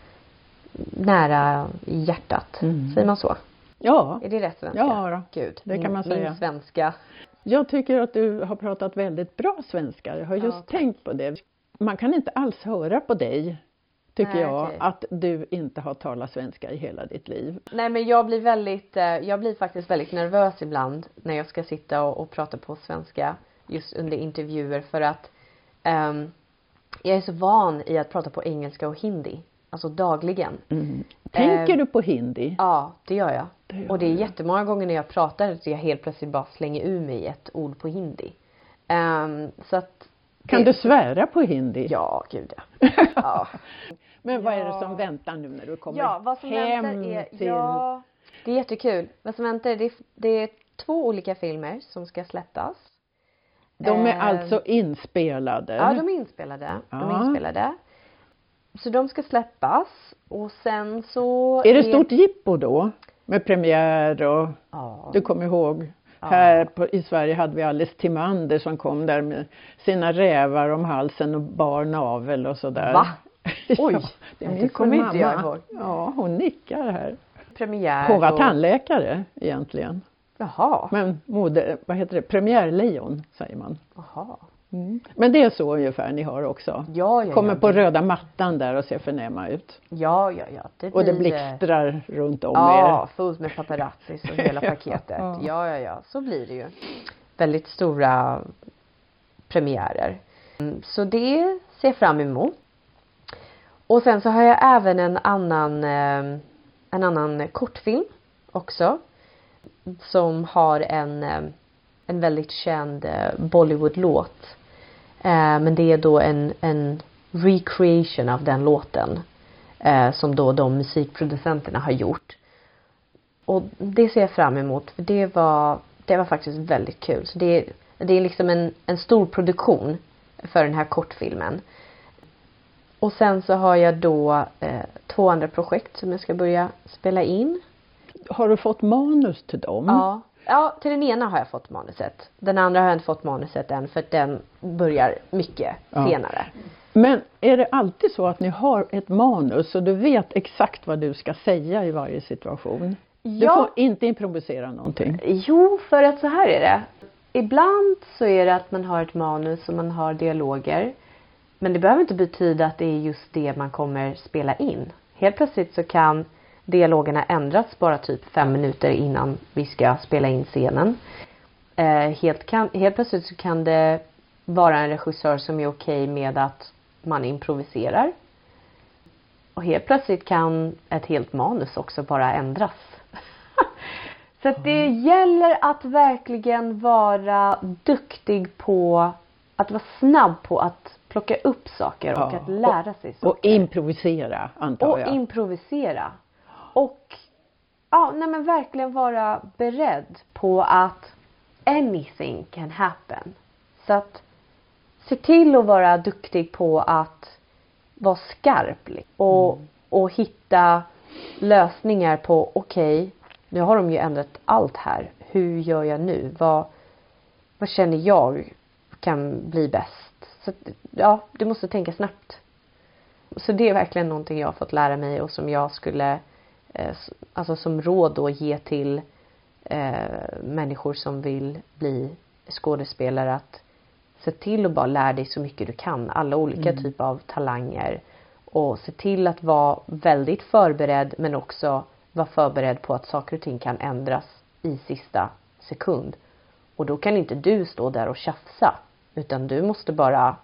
[SPEAKER 2] nära i hjärtat. Mm. Säger man så?
[SPEAKER 3] Ja.
[SPEAKER 2] Är det rätt svenska?
[SPEAKER 3] Ja, då.
[SPEAKER 2] Gud,
[SPEAKER 3] det kan man säga.
[SPEAKER 2] Min svenska.
[SPEAKER 3] Jag tycker att du har pratat väldigt bra svenska. Jag har just ja, tänkt på det. Man kan inte alls höra på dig, tycker Nej, jag, okay. att du inte har talat svenska i hela ditt liv. Nej,
[SPEAKER 2] men jag blir väldigt, jag blir faktiskt väldigt nervös ibland när jag ska sitta och, och prata på svenska just under intervjuer för att um, jag är så van i att prata på engelska och hindi. Alltså dagligen. Mm.
[SPEAKER 3] Tänker eh, du på hindi?
[SPEAKER 2] Ja, det gör jag.
[SPEAKER 3] Det gör
[SPEAKER 2] och det är
[SPEAKER 3] jag.
[SPEAKER 2] jättemånga gånger när jag pratar att jag helt plötsligt bara slänger ur mig ett ord på hindi. Um, så att
[SPEAKER 3] kan det, du svära på hindi?
[SPEAKER 2] Ja, gud ja. ja.
[SPEAKER 3] Men vad
[SPEAKER 2] ja.
[SPEAKER 3] är det som väntar nu när du kommer
[SPEAKER 2] ja, vad som
[SPEAKER 3] hem
[SPEAKER 2] väntar är,
[SPEAKER 3] till...
[SPEAKER 2] Ja, det är jättekul. Vad som väntar det är, det är två olika filmer som ska släppas.
[SPEAKER 3] De är
[SPEAKER 2] Eh,
[SPEAKER 3] alltså inspelade?
[SPEAKER 2] Ja, de är inspelade. De är
[SPEAKER 3] Ja.
[SPEAKER 2] inspelade. Så de ska släppas. Och sen så...
[SPEAKER 3] Är det stort jippo då? Med premiär och...
[SPEAKER 2] Ja.
[SPEAKER 3] Du kommer ihåg?
[SPEAKER 2] Ja.
[SPEAKER 3] Här på, i Sverige hade vi Alice Timander som kom där med sina rävar om halsen och bar navel och sådär.
[SPEAKER 2] Va? Oj,
[SPEAKER 3] Ja, det,
[SPEAKER 2] det
[SPEAKER 3] minns
[SPEAKER 2] kommer
[SPEAKER 3] min
[SPEAKER 2] inte jag
[SPEAKER 3] mamma.
[SPEAKER 2] ihåg.
[SPEAKER 3] Ja, hon nickar här.
[SPEAKER 2] Premiär.
[SPEAKER 3] Hon var
[SPEAKER 2] och...
[SPEAKER 3] tandläkare egentligen.
[SPEAKER 2] Jaha.
[SPEAKER 3] Men mode, vad heter det? Premiärlejon säger man.
[SPEAKER 2] Jaha.
[SPEAKER 3] Mm. Men det är så ungefär ni har också.
[SPEAKER 2] Ja, ja,
[SPEAKER 3] Kommer
[SPEAKER 2] ja,
[SPEAKER 3] på
[SPEAKER 2] det...
[SPEAKER 3] röda mattan där och ser förnäma ut.
[SPEAKER 2] Ja, ja, ja. Det blir...
[SPEAKER 3] Och det blixtrar runt om
[SPEAKER 2] Ja,
[SPEAKER 3] er.
[SPEAKER 2] fullt med paparazzis och hela paketet.
[SPEAKER 3] Ja.
[SPEAKER 2] Ja, ja, ja. Så blir det ju. Väldigt stora premiärer. Mm, Så det ser jag fram emot. Och sen så har jag även en annan, eh, en annan kortfilm också. Som har en, eh, en väldigt känd eh, Bollywood-låt. Eh, men det är då en, en recreation av den låten. Eh, som då de musikproducenterna har gjort. Och det ser jag fram emot. För det var, det var faktiskt väldigt kul. Så det, det är liksom en, en stor produktion för den här kortfilmen. Och sen så har jag då eh, två andra projekt som jag ska börja spela in.
[SPEAKER 3] Har du fått manus till dem?
[SPEAKER 2] Ja. Ja, till den ena har jag fått manuset. Den andra har jag inte fått manuset än för att den börjar mycket
[SPEAKER 3] Ja.
[SPEAKER 2] senare.
[SPEAKER 3] Men är det alltid så att ni har ett manus så du vet exakt vad du ska säga i varje situation? Du
[SPEAKER 2] Ja.
[SPEAKER 3] får inte improvisera någonting.
[SPEAKER 2] Jo, för att så här är det. Ibland så är det att man har ett manus och man har dialoger. Men det behöver inte betyda att det är just det man kommer spela in. Helt plötsligt så kan dialogerna ändras bara typ fem minuter innan vi ska spela in scenen. Eh, helt, kan, helt plötsligt så kan det vara en regissör som är okej med att man improviserar. Och helt plötsligt kan ett helt manus också bara ändras. Så att det gäller att verkligen vara duktig på att vara snabb på att plocka upp saker och
[SPEAKER 3] Ja.
[SPEAKER 2] att lära sig saker.
[SPEAKER 3] Och improvisera antar
[SPEAKER 2] Och
[SPEAKER 3] jag.
[SPEAKER 2] improvisera. Och ja, nej men verkligen vara beredd på att anything can happen. Så att se till att vara duktig på att vara skarp och,
[SPEAKER 3] Mm.
[SPEAKER 2] och hitta lösningar på okej, okay, nu har de ju ändrat allt här. Hur gör jag nu? Vad, vad känner jag kan bli bäst? Så att, ja, du måste tänka snabbt. Så det är verkligen någonting jag har fått lära mig och som jag skulle eh, alltså som råd då ge till eh, människor som vill bli skådespelare, att se till att bara lära dig så mycket du kan, alla olika
[SPEAKER 3] Mm.
[SPEAKER 2] typer av talanger, och se till att vara väldigt förberedd, men också vara förberedd på att saker och ting kan ändras i sista sekund. Och då kan inte du stå där och tjafsa, utan du måste bara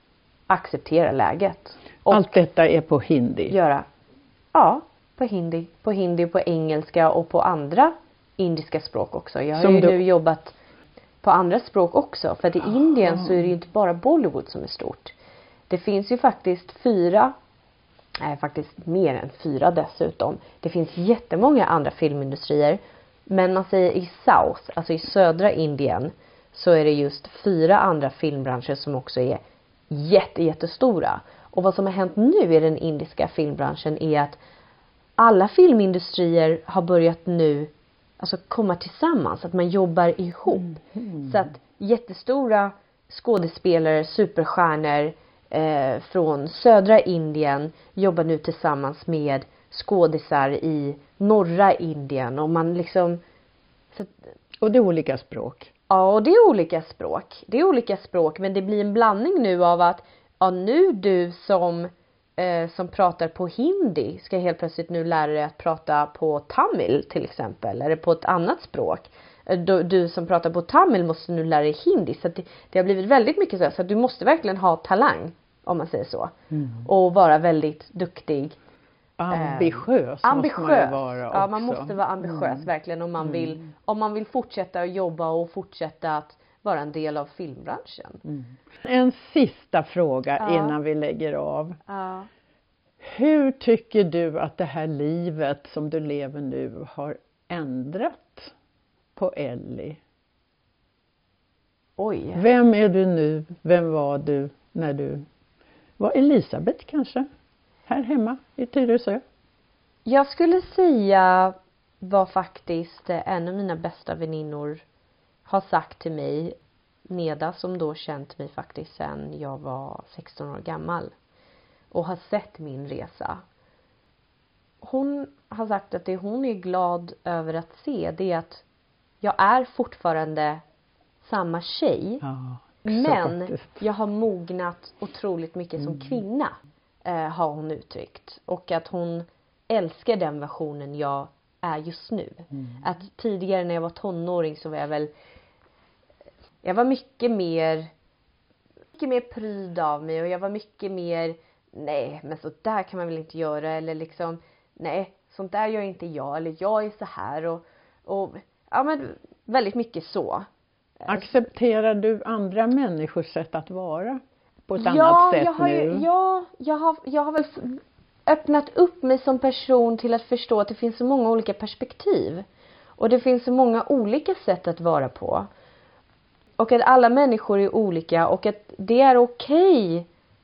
[SPEAKER 2] acceptera läget. Och
[SPEAKER 3] Allt detta är på hindi.
[SPEAKER 2] göra, ja, på hindi, på hindi, på engelska och på andra indiska språk också. Jag har
[SPEAKER 3] Som
[SPEAKER 2] ju
[SPEAKER 3] du-
[SPEAKER 2] nu jobbat på andra språk också. För att i Indien så är det ju inte bara Bollywood som är stort. Det finns ju faktiskt fyra, nej faktiskt mer än fyra dessutom. Det finns jättemånga andra filmindustrier. Men man säger i South, alltså i södra Indien, så är det just fyra andra filmbranscher som också är jätte, jättestora. Och vad som har hänt nu i den indiska filmbranschen är att alla filmindustrier har börjat nu alltså komma tillsammans, att man jobbar ihop.
[SPEAKER 3] Mm.
[SPEAKER 2] Så att jättestora skådespelare, superstjärnor eh, från södra Indien jobbar nu tillsammans med skådisar i norra Indien, och man liksom så,
[SPEAKER 3] Och det är olika språk.
[SPEAKER 2] ja, och det är olika språk. Det är olika språk, men det blir en blandning nu av att ja, nu du som eh, som pratar på hindi ska helt plötsligt nu lära dig att prata på tamil till exempel, eller på ett annat språk. Eh, Du, du som pratar på tamil måste nu lära dig hindi, så att det, det har blivit väldigt mycket så, så att du måste verkligen ha talang, om man säger så.
[SPEAKER 3] Mm.
[SPEAKER 2] Och vara väldigt duktig.
[SPEAKER 3] Ambitiös,
[SPEAKER 2] Ambitiös.
[SPEAKER 3] måste man ju vara
[SPEAKER 2] Ja,
[SPEAKER 3] också.
[SPEAKER 2] man måste vara ambitiös
[SPEAKER 3] Mm.
[SPEAKER 2] verkligen om man
[SPEAKER 3] Mm.
[SPEAKER 2] vill om man vill fortsätta att jobba och fortsätta att vara en del av filmbranschen.
[SPEAKER 3] Mm. En sista fråga
[SPEAKER 2] Ja.
[SPEAKER 3] innan vi lägger av.
[SPEAKER 2] Ja.
[SPEAKER 3] Hur tycker du att det här livet som du lever nu har ändrat på Ellie?
[SPEAKER 2] Oj.
[SPEAKER 3] Vem är du nu? Vem var du när du var Elisabeth kanske? Här hemma i Tyresö.
[SPEAKER 2] Jag skulle säga vad faktiskt en av mina bästa väninnor har sagt till mig. Neda, som då känt mig faktiskt sedan jag var sexton år gammal. Och har sett min resa. Hon har sagt att det hon är glad över att se, det är att jag är fortfarande samma tjej.
[SPEAKER 3] Ja,
[SPEAKER 2] men
[SPEAKER 3] faktiskt.
[SPEAKER 2] jag har mognat otroligt mycket som kvinna. Eh, har hon uttryckt. Och att hon älskar den versionen jag är just nu.
[SPEAKER 3] Mm.
[SPEAKER 2] Att tidigare när jag var tonåring så var jag väl... Jag var mycket mer... Mycket mer pryd av mig. Och jag var mycket mer... Nej, men så där kan man väl inte göra. Eller liksom... Nej, sånt där gör inte jag. Eller jag är så här. Och, och ja, men väldigt mycket så.
[SPEAKER 3] Accepterar du andra människors sätt att vara på ett
[SPEAKER 2] ja,
[SPEAKER 3] annat sätt
[SPEAKER 2] jag har,
[SPEAKER 3] nu?
[SPEAKER 2] Ja, jag har, jag har väl öppnat upp mig som person till att förstå att det finns så många olika perspektiv. Och det finns så många olika sätt att vara på. Och att alla människor är olika och att det är okej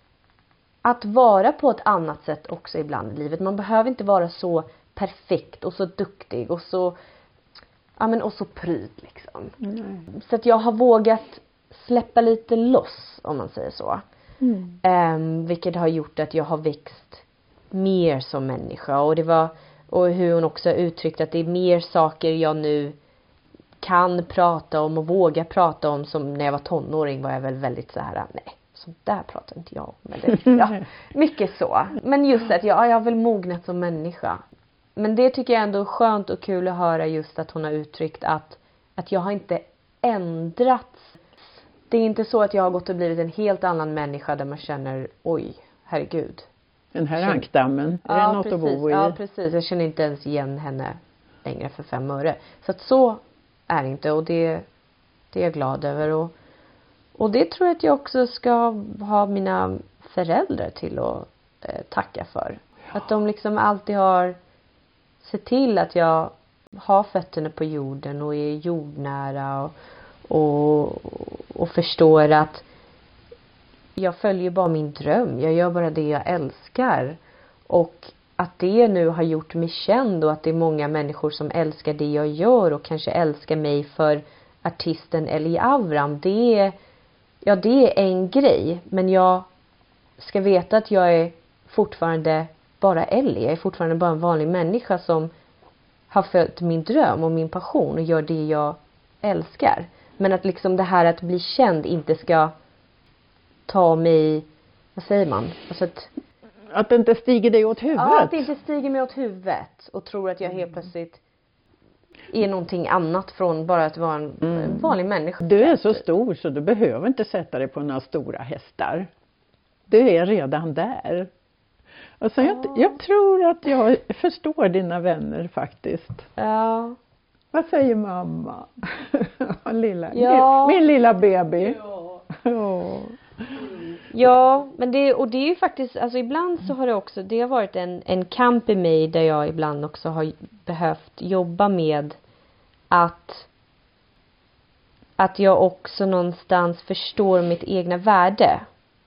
[SPEAKER 2] att vara på ett annat sätt också ibland i livet. Man behöver inte vara så perfekt och så duktig och så, ja, men och så pryd liksom.
[SPEAKER 3] Nej.
[SPEAKER 2] Så att jag har vågat släppa lite loss, om man säger så.
[SPEAKER 3] Mm.
[SPEAKER 2] Um, vilket har gjort att jag har växt mer som människa. Och det var, och hur hon också har uttryckt att det är mer saker jag nu kan prata om och våga prata om. Som när jag var tonåring var jag väl väldigt så här, nej, sånt där pratar inte jag om. Eller, ja, mycket så. Men just att jag, jag har väl mognat som människa. Men det tycker jag ändå är skönt och kul att höra, just att hon har uttryckt att, att jag har inte ändrats. Det är inte så att jag har gått och blivit en helt annan människa där man känner, oj, herregud.
[SPEAKER 3] Den här ankdammen, är
[SPEAKER 2] ja,
[SPEAKER 3] det något
[SPEAKER 2] precis,
[SPEAKER 3] att bo i?
[SPEAKER 2] Ja, precis. Jag känner inte ens igen henne längre för fem öre. Så att så är det inte, och det, det är jag glad över. Och, och det tror jag att jag också ska ha mina föräldrar till att eh, tacka för. Ja. Att de liksom alltid har sett till att jag har fötterna på jorden och är jordnära och, och, och förstår att jag följer bara min dröm. Jag gör bara det jag älskar. Och att det nu har gjort mig känd och att det är många människor som älskar det jag gör och kanske älskar mig för artisten Ellie Avram. Det är, ja, det är en grej. Men jag ska veta att jag är fortfarande bara Ellie. Jag är fortfarande bara en vanlig människa som har följt min dröm och min passion och gör det jag älskar. Men att liksom det här att bli känd inte ska ta mig, vad säger man? Alltså att,
[SPEAKER 3] att det inte stiger dig åt huvudet?
[SPEAKER 2] Ja, att det inte stiger mig åt huvudet och tror att jag helt plötsligt är någonting annat från bara att vara en mm. vanlig människa.
[SPEAKER 3] Du är så stor så du behöver inte sätta dig på några stora hästar. Du är redan där. Alltså ja. jag, jag tror att jag förstår dina vänner faktiskt.
[SPEAKER 2] Ja.
[SPEAKER 3] Vad säger mamma? lilla,
[SPEAKER 2] ja.
[SPEAKER 3] Min lilla baby.
[SPEAKER 2] Ja.
[SPEAKER 3] Oh.
[SPEAKER 2] Ja, men det, och det är ju faktiskt, alltså ibland så har det också, det har varit en, en kamp i mig där jag ibland också har behövt jobba med att att jag också någonstans förstår mitt egna värde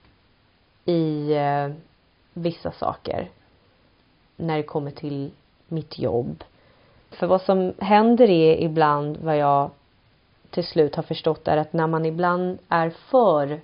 [SPEAKER 2] i eh, vissa saker när det kommer till mitt jobb. För vad som händer är ibland, vad jag till slut har förstått, är att när man ibland är för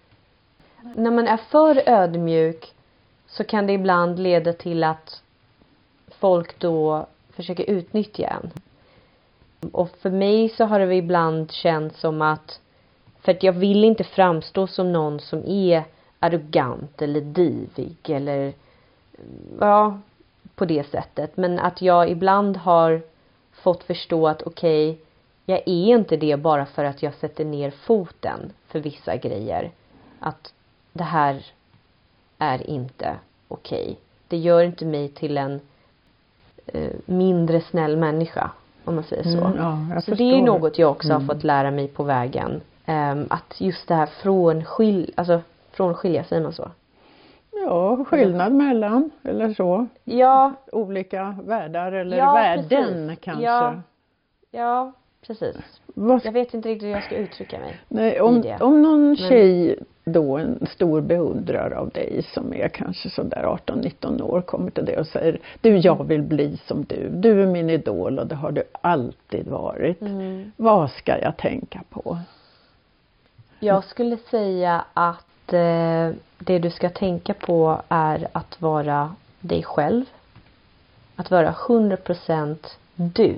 [SPEAKER 2] när man är för ödmjuk så kan det ibland leda till att folk då försöker utnyttja en. Och för mig så har det ibland känts som att, för att jag vill inte framstå som någon som är arrogant eller divig eller ja, på det sättet. Men att jag ibland har fått förstå att okej, okay, jag är inte det bara för att jag sätter ner foten för vissa grejer. Att det här är inte okej. Okay. Det gör inte mig till en eh, mindre snäll människa, om man säger så. Mm,
[SPEAKER 3] ja,
[SPEAKER 2] så det är något jag också mm. har fått lära mig på vägen. Um, att just det här frånskil, alltså frånskilja, säger man så?
[SPEAKER 3] Ja, skillnad mellan eller så.
[SPEAKER 2] Ja.
[SPEAKER 3] Olika världar eller
[SPEAKER 2] ja,
[SPEAKER 3] värden
[SPEAKER 2] precis.
[SPEAKER 3] kanske.
[SPEAKER 2] Ja. ja, precis.
[SPEAKER 3] Vad,
[SPEAKER 2] Jag vet inte riktigt hur jag ska uttrycka mig.
[SPEAKER 3] nej, om,
[SPEAKER 2] det.
[SPEAKER 3] om någon
[SPEAKER 2] Men-
[SPEAKER 3] tjej då, en stor beundrare av dig som är kanske sådär arton nitton år, kommer till dig och säger, du, jag vill bli som du. Du är min idol och det har du alltid varit.
[SPEAKER 2] Mm.
[SPEAKER 3] Vad ska jag tänka på?
[SPEAKER 2] Jag skulle säga att eh, det du ska tänka på är att vara dig själv. Att vara hundra procent du.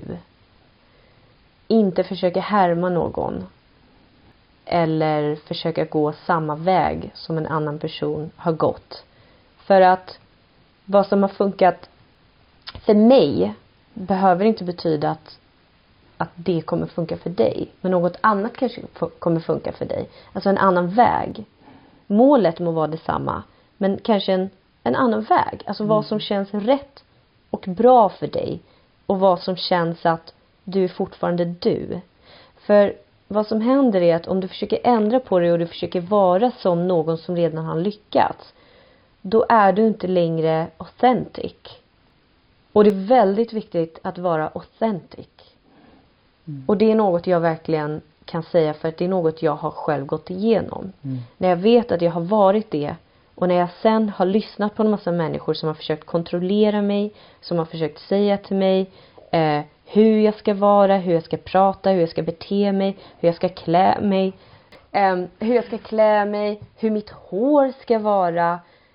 [SPEAKER 2] Inte försöka härma någon. Eller försöka gå samma väg som en annan person har gått. För att vad som har funkat för mig behöver inte betyda att att det kommer funka för dig. Men något annat kanske kommer funka för dig. Alltså en annan väg. Målet må vara detsamma. Men kanske en, en annan väg. Alltså vad som känns rätt och bra för dig. Och vad som känns att du är fortfarande du. För vad som händer är att om du försöker ändra på det och du försöker vara som någon som redan har lyckats. Då är du inte längre authentic. Och det är väldigt viktigt att vara authentic. Mm. Och det är något jag verkligen kan säga, för att det är något jag har själv gått igenom. Mm. När jag vet att jag har varit det, och när jag sen har lyssnat på en massa människor som har försökt kontrollera mig, som har försökt säga till mig eh, hur jag ska vara, hur jag ska prata, hur jag ska bete mig, hur jag ska klä mig, eh, hur jag ska klä mig, hur mitt hår ska vara,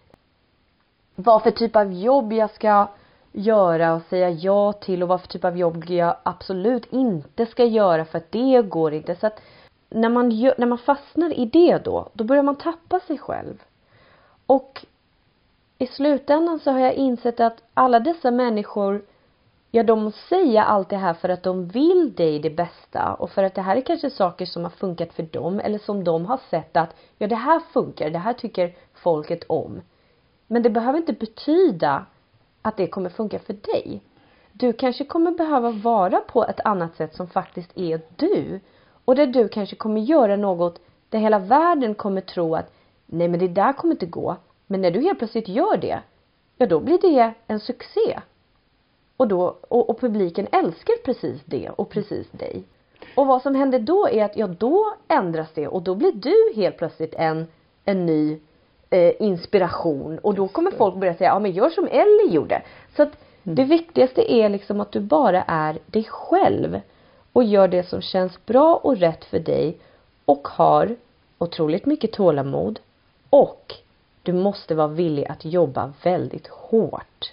[SPEAKER 2] vad för typ av jobb jag ska göra och säga ja till, och vad för typ av jobb jag absolut inte ska göra, för att det går inte. Så att när man, gör, när man fastnar i det då, då börjar man tappa sig själv. Och i slutändan så har jag insett att alla dessa människor, ja, de säger allt det här för att de vill dig det bästa, och för att det här är kanske saker som har funkat för dem, eller som de har sett att ja, det här funkar, det här tycker folket om. Men det behöver inte betyda att det kommer funka för dig. Du kanske kommer behöva vara på ett annat sätt som faktiskt är du. Och där du kanske kommer göra något där hela världen kommer tro att nej, men det där kommer inte gå. Men när du helt plötsligt gör det, ja, då blir det en succé. Och, då, och, och publiken älskar precis det och precis dig. Och vad som händer då är att ja, då ändras det, och då blir du helt plötsligt en, en ny eh, inspiration. Och då kommer folk börja säga, ja, men gör som Ellie gjorde. Så att mm. det viktigaste är liksom att du bara är dig själv. Och gör det som känns bra och rätt för dig. Och har otroligt mycket tålamod. Och du måste vara villig att jobba väldigt hårt.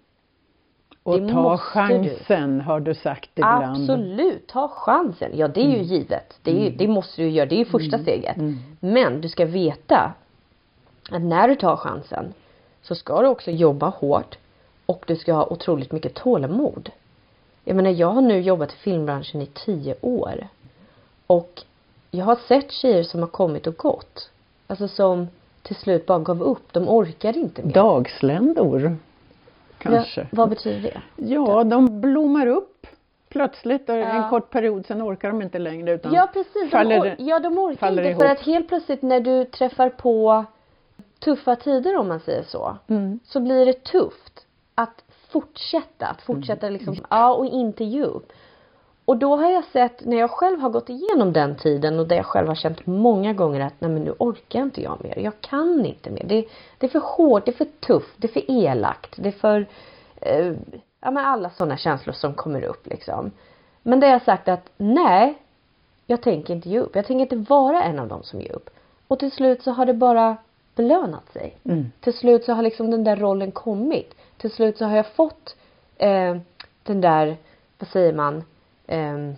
[SPEAKER 3] Och det ta chansen du. Har du sagt ibland.
[SPEAKER 2] Absolut, ta chansen. Ja, det är ju mm. givet. Det, är ju, det måste du göra, det är ju första mm. steget. Mm. Men du ska veta att när du tar chansen så ska du också jobba hårt. Och du ska ha otroligt mycket tålamod. Jag menar, jag har nu jobbat i filmbranschen i tio år. Och jag har sett tjejer som har kommit och gått. Alltså som till slut bara gav upp. De orkade inte mer.
[SPEAKER 3] Dagsländor. Kanske.
[SPEAKER 2] Ja, vad betyder det?
[SPEAKER 3] Ja, de blommar upp plötsligt och ja. En kort period, sen orkar de inte längre utan
[SPEAKER 2] ja, precis.
[SPEAKER 3] faller,
[SPEAKER 2] de or- ja, de orkar inte
[SPEAKER 3] ihop.
[SPEAKER 2] För att helt plötsligt när du träffar på tuffa tider, om man säger så, mm. så blir det tufft att fortsätta, att fortsätta mm. liksom, ja, och inte ge upp. Och då har jag sett, när jag själv har gått igenom den tiden och där jag själv har känt många gånger att nej, men nu orkar inte jag mer. Jag kan inte mer. Det, det är för hårt, det är för tufft, det är för elakt. Det är för, eh, ja, men alla sådana känslor som kommer upp liksom. Men där har jag sagt att nej, jag tänker inte ge upp. Jag tänker inte vara en av dem som ger upp. Och till slut så har det bara belönat sig. Mm. Till slut så har liksom den där rollen kommit. Till slut så har jag fått eh, den där, vad säger man, Um,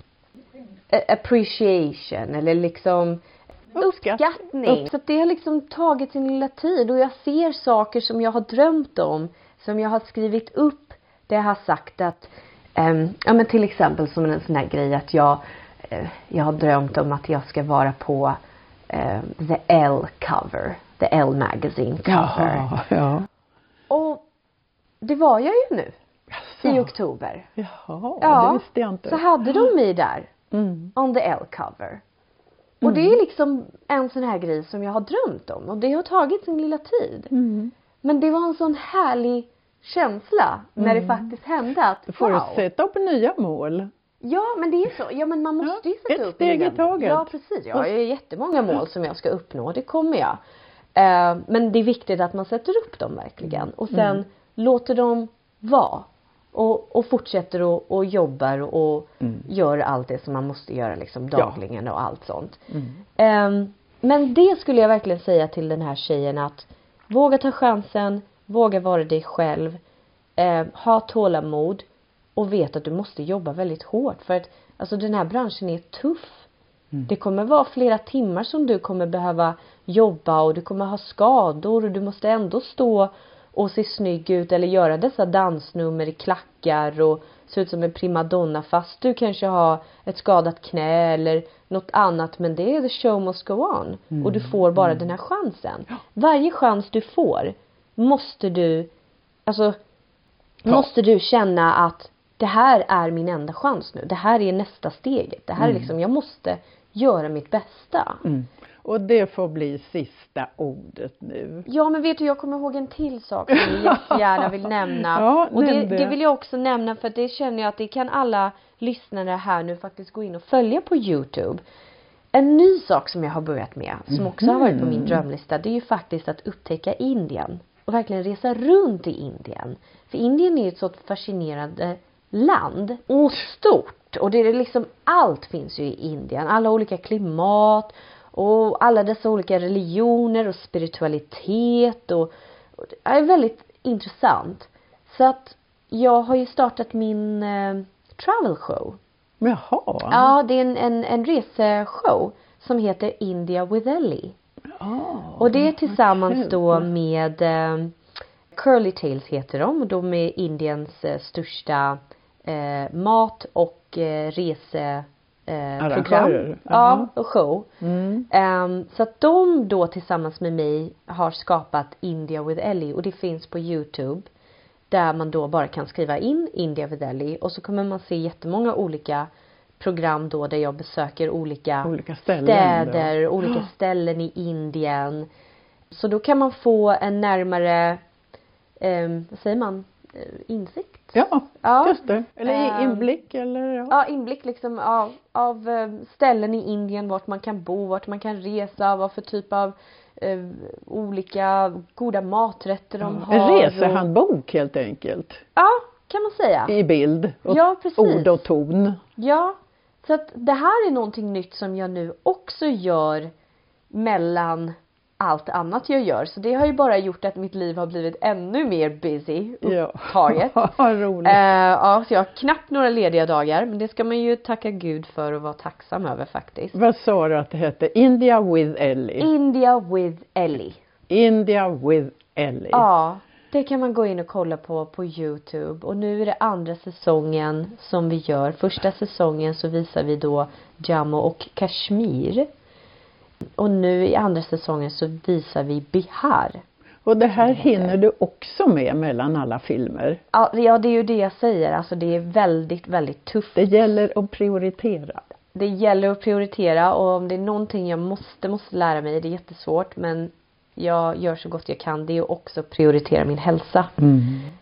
[SPEAKER 2] appreciation eller liksom uppskattning. Så att det har liksom tagit sin lilla tid, och jag ser saker som jag har drömt om, som jag har skrivit upp, där jag har sagt att um, ja, men till exempel som en sån här grej att jag uh, jag har drömt om att jag ska vara på uh, the Elle cover, the Elle magazine cover.
[SPEAKER 3] Ja, ja.
[SPEAKER 2] Och det var jag ju nu. I oktober.
[SPEAKER 3] Jaha,
[SPEAKER 2] ja,
[SPEAKER 3] det visste jag inte.
[SPEAKER 2] Så hade de mig där.
[SPEAKER 3] Mm.
[SPEAKER 2] On the Elle cover. Och mm. det är liksom en sån här grej som jag har drömt om. Och det har tagit sin lilla tid. Mm. Men det var en sån härlig känsla. Mm. När det faktiskt hände. Att,
[SPEAKER 3] du får
[SPEAKER 2] wow.
[SPEAKER 3] du sätta upp nya mål.
[SPEAKER 2] Ja, men det är så. Ja, men man måste ju sätta
[SPEAKER 3] ett
[SPEAKER 2] upp
[SPEAKER 3] steg
[SPEAKER 2] nya-
[SPEAKER 3] i taget.
[SPEAKER 2] Ja, precis. Jag har ju jättemånga mål som jag ska uppnå. Det kommer jag. Eh, men det är viktigt att man sätter upp dem verkligen. Och sen
[SPEAKER 3] Mm.
[SPEAKER 2] låter dem vara. Och, och fortsätter och, och jobbar och
[SPEAKER 3] Mm.
[SPEAKER 2] gör allt det som man måste göra liksom dagligen och allt sånt.
[SPEAKER 3] Mm.
[SPEAKER 2] Eh, men det skulle jag verkligen säga till den här tjejen att våga ta chansen, våga vara dig själv, eh, ha tålamod och vet att du måste jobba väldigt hårt för att alltså den här branschen är tuff.
[SPEAKER 3] Mm.
[SPEAKER 2] Det kommer vara flera timmar som du kommer behöva jobba och du kommer ha skador och du måste ändå stå och se snygg ut eller göra dessa dansnummer i klackar och se ut som en primadonna fast du kanske har ett skadat knä eller något annat, men det är the show must go on.
[SPEAKER 3] Mm.
[SPEAKER 2] Och du får bara
[SPEAKER 3] Mm.
[SPEAKER 2] den här chansen. Varje chans du får måste du alltså
[SPEAKER 3] Ta.
[SPEAKER 2] måste du känna att det här är min enda chans nu. Det här är nästa steget. Det här
[SPEAKER 3] Mm.
[SPEAKER 2] är liksom, jag måste göra mitt bästa.
[SPEAKER 3] Mm. Och det får bli sista ordet nu.
[SPEAKER 2] Ja, men vet du, jag kommer ihåg en till sak som jag jättegärna vill nämna.
[SPEAKER 3] Ja,
[SPEAKER 2] och det,
[SPEAKER 3] nämn det.
[SPEAKER 2] det vill jag också nämna för att det känner jag att det kan alla lyssnare här nu faktiskt gå in och följa på YouTube. En ny sak som jag har börjat med, som också har varit på min drömlista, det är ju faktiskt att upptäcka Indien. Och verkligen resa runt i Indien. För Indien är ju ett så fascinerande land. Och stort. Och det är liksom, allt finns ju i Indien. Alla olika klimat. Och alla dessa olika religioner och spiritualitet. Och, och det är väldigt intressant. Så att jag har ju startat min eh, travel show.
[SPEAKER 3] Jaha.
[SPEAKER 2] Ja, det är en, en, en reseshow som heter India with Ellie.
[SPEAKER 3] Ja,
[SPEAKER 2] Och det är tillsammans
[SPEAKER 3] vad kul.
[SPEAKER 2] då med eh, Curly Tales heter de. Och de är Indiens eh, största eh, mat- och eh, rese eh, program.
[SPEAKER 3] Arrangörer.
[SPEAKER 2] Ja,
[SPEAKER 3] Jaha.
[SPEAKER 2] och show.
[SPEAKER 3] Mm.
[SPEAKER 2] Um, så att de då tillsammans med mig har skapat India with Ellie. Och det finns på YouTube. Där man då bara kan skriva in India with Ellie. Och så kommer man se jättemånga olika program då där jag besöker olika,
[SPEAKER 3] Olika ställen
[SPEAKER 2] städer,
[SPEAKER 3] då.
[SPEAKER 2] olika ställen i Indien. Så då kan man få en närmare, eh, vad säger man, eh, insikt?
[SPEAKER 3] Ja,
[SPEAKER 2] Ja.
[SPEAKER 3] just det. Eller
[SPEAKER 2] Ehm,
[SPEAKER 3] inblick eller ja.
[SPEAKER 2] Ja, inblick liksom av, av eh, ställen i Indien, vart man kan bo, vart man kan resa, vad för typ av eh, olika goda maträtter de har.
[SPEAKER 3] En
[SPEAKER 2] och-
[SPEAKER 3] resehandbok helt enkelt.
[SPEAKER 2] Ja, kan man säga.
[SPEAKER 3] I bild. Och
[SPEAKER 2] Ja, precis.
[SPEAKER 3] ord och ton.
[SPEAKER 2] Ja, så att det här är någonting nytt som jag nu också gör mellan allt annat jag gör. Så det har ju bara gjort att mitt liv har blivit ännu mer busy upptaget.
[SPEAKER 3] Ja, roligt.
[SPEAKER 2] Eh, ja, så jag har knappt några lediga dagar. Men det ska man ju tacka Gud för och vara tacksam över faktiskt.
[SPEAKER 3] Vad sa du att det hette? India with Ellie.
[SPEAKER 2] India with Ellie.
[SPEAKER 3] India with Ellie.
[SPEAKER 2] Ja, det kan man gå in och kolla på på YouTube. Och nu är det andra säsongen som vi gör. Första säsongen så visar vi då Jammu och Kashmir. Och nu i andra säsongen så visar vi Bihar.
[SPEAKER 3] Och det här hinner du också med mellan alla filmer.
[SPEAKER 2] Ja, ja, det är ju det jag säger. Alltså det är väldigt, väldigt tufft.
[SPEAKER 3] Det gäller att prioritera.
[SPEAKER 2] Det gäller att prioritera och om det är någonting jag måste, måste lära mig, det är jättesvårt. Men jag gör så gott jag kan. Det är också att prioritera min hälsa.
[SPEAKER 3] Mm.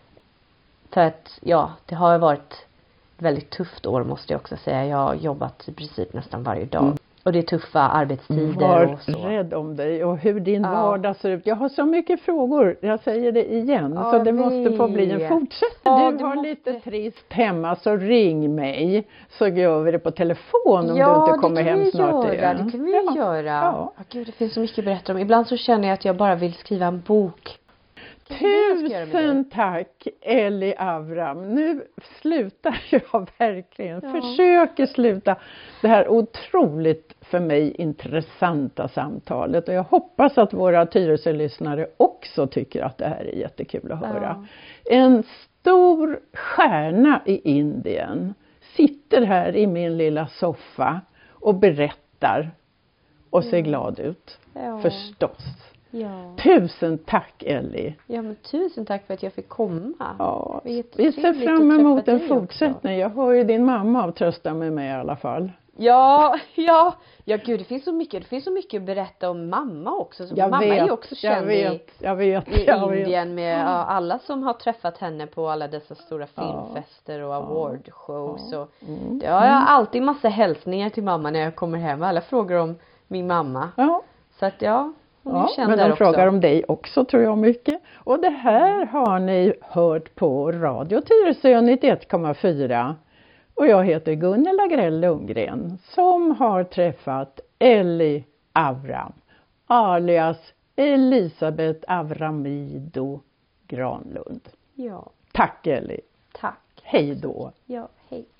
[SPEAKER 2] För att, ja, det har varit väldigt tufft år måste jag också säga. Jag har jobbat i princip nästan varje dag. Mm. Och det är tuffa arbetstider
[SPEAKER 3] Var
[SPEAKER 2] och så.
[SPEAKER 3] rädd om dig och hur din
[SPEAKER 2] Ja.
[SPEAKER 3] vardag ser ut. Jag har så mycket frågor, jag säger det igen.
[SPEAKER 2] Ja,
[SPEAKER 3] så det
[SPEAKER 2] jag
[SPEAKER 3] måste få bli en
[SPEAKER 2] vet.
[SPEAKER 3] fortsättning.
[SPEAKER 2] Ja,
[SPEAKER 3] du
[SPEAKER 2] det
[SPEAKER 3] har
[SPEAKER 2] måste-
[SPEAKER 3] lite trist hemma så ring mig. Så gör vi det på telefon om
[SPEAKER 2] Ja,
[SPEAKER 3] du inte kommer
[SPEAKER 2] det kan
[SPEAKER 3] hem
[SPEAKER 2] vi
[SPEAKER 3] snart
[SPEAKER 2] göra.
[SPEAKER 3] igen.
[SPEAKER 2] Det kan vi
[SPEAKER 3] Ja.
[SPEAKER 2] göra.
[SPEAKER 3] Ja.
[SPEAKER 2] Ja, gud, det finns så mycket att berätta om. Ibland så känner jag att jag bara vill skriva en bok. Det är det jag ska göra med
[SPEAKER 3] Tusen
[SPEAKER 2] dig.
[SPEAKER 3] tack Ellie Avram. Nu slutar jag verkligen.
[SPEAKER 2] Ja.
[SPEAKER 3] Försöker sluta det här otroligt för mig intressanta samtalet. Och jag hoppas att våra Tyresö-lyssnare också tycker att det här är jättekul att höra. En stor stjärna i Indien sitter här i min lilla soffa och berättar och ser glad ut.
[SPEAKER 2] Ja.
[SPEAKER 3] Förstås.
[SPEAKER 2] Ja.
[SPEAKER 3] Tusen tack Ellie.
[SPEAKER 2] Ja, men tusen tack för att jag fick komma.
[SPEAKER 3] Ja,
[SPEAKER 2] Det var
[SPEAKER 3] vi ser
[SPEAKER 2] jättetrevligt
[SPEAKER 3] fram
[SPEAKER 2] att
[SPEAKER 3] emot
[SPEAKER 2] träffa
[SPEAKER 3] en
[SPEAKER 2] dig
[SPEAKER 3] fortsättning. Jag har ju din mamma att trösta med mig i alla fall.
[SPEAKER 2] Ja, ja, ja gud det finns så mycket, det finns så mycket att berätta om mamma också. Så
[SPEAKER 3] Jag
[SPEAKER 2] mamma
[SPEAKER 3] vet,
[SPEAKER 2] är ju också känd
[SPEAKER 3] jag vet,
[SPEAKER 2] i,
[SPEAKER 3] jag vet,
[SPEAKER 2] i
[SPEAKER 3] jag
[SPEAKER 2] Indien
[SPEAKER 3] vet.
[SPEAKER 2] med ja, alla som har träffat henne på alla dessa stora filmfester och awardshows.
[SPEAKER 3] Ja.
[SPEAKER 2] Och,
[SPEAKER 3] Mm.
[SPEAKER 2] ja, jag har alltid massa hälsningar till mamma när jag kommer hem. Alla frågar om min mamma.
[SPEAKER 3] Ja.
[SPEAKER 2] Så att ja, hon är
[SPEAKER 3] Ja,
[SPEAKER 2] känd
[SPEAKER 3] men
[SPEAKER 2] där
[SPEAKER 3] de
[SPEAKER 2] också.
[SPEAKER 3] frågar om dig också tror jag mycket. Och det här har ni hört på Radio Tyresö nittioett komma fyra. Och jag heter Gunnel Agrell Lundgren som har träffat Ellie Avram alias Elisabeth Avramido Granlund.
[SPEAKER 2] Ja,
[SPEAKER 3] Tack Ellie.
[SPEAKER 2] tack.
[SPEAKER 3] Hej då.
[SPEAKER 2] Ja, hej.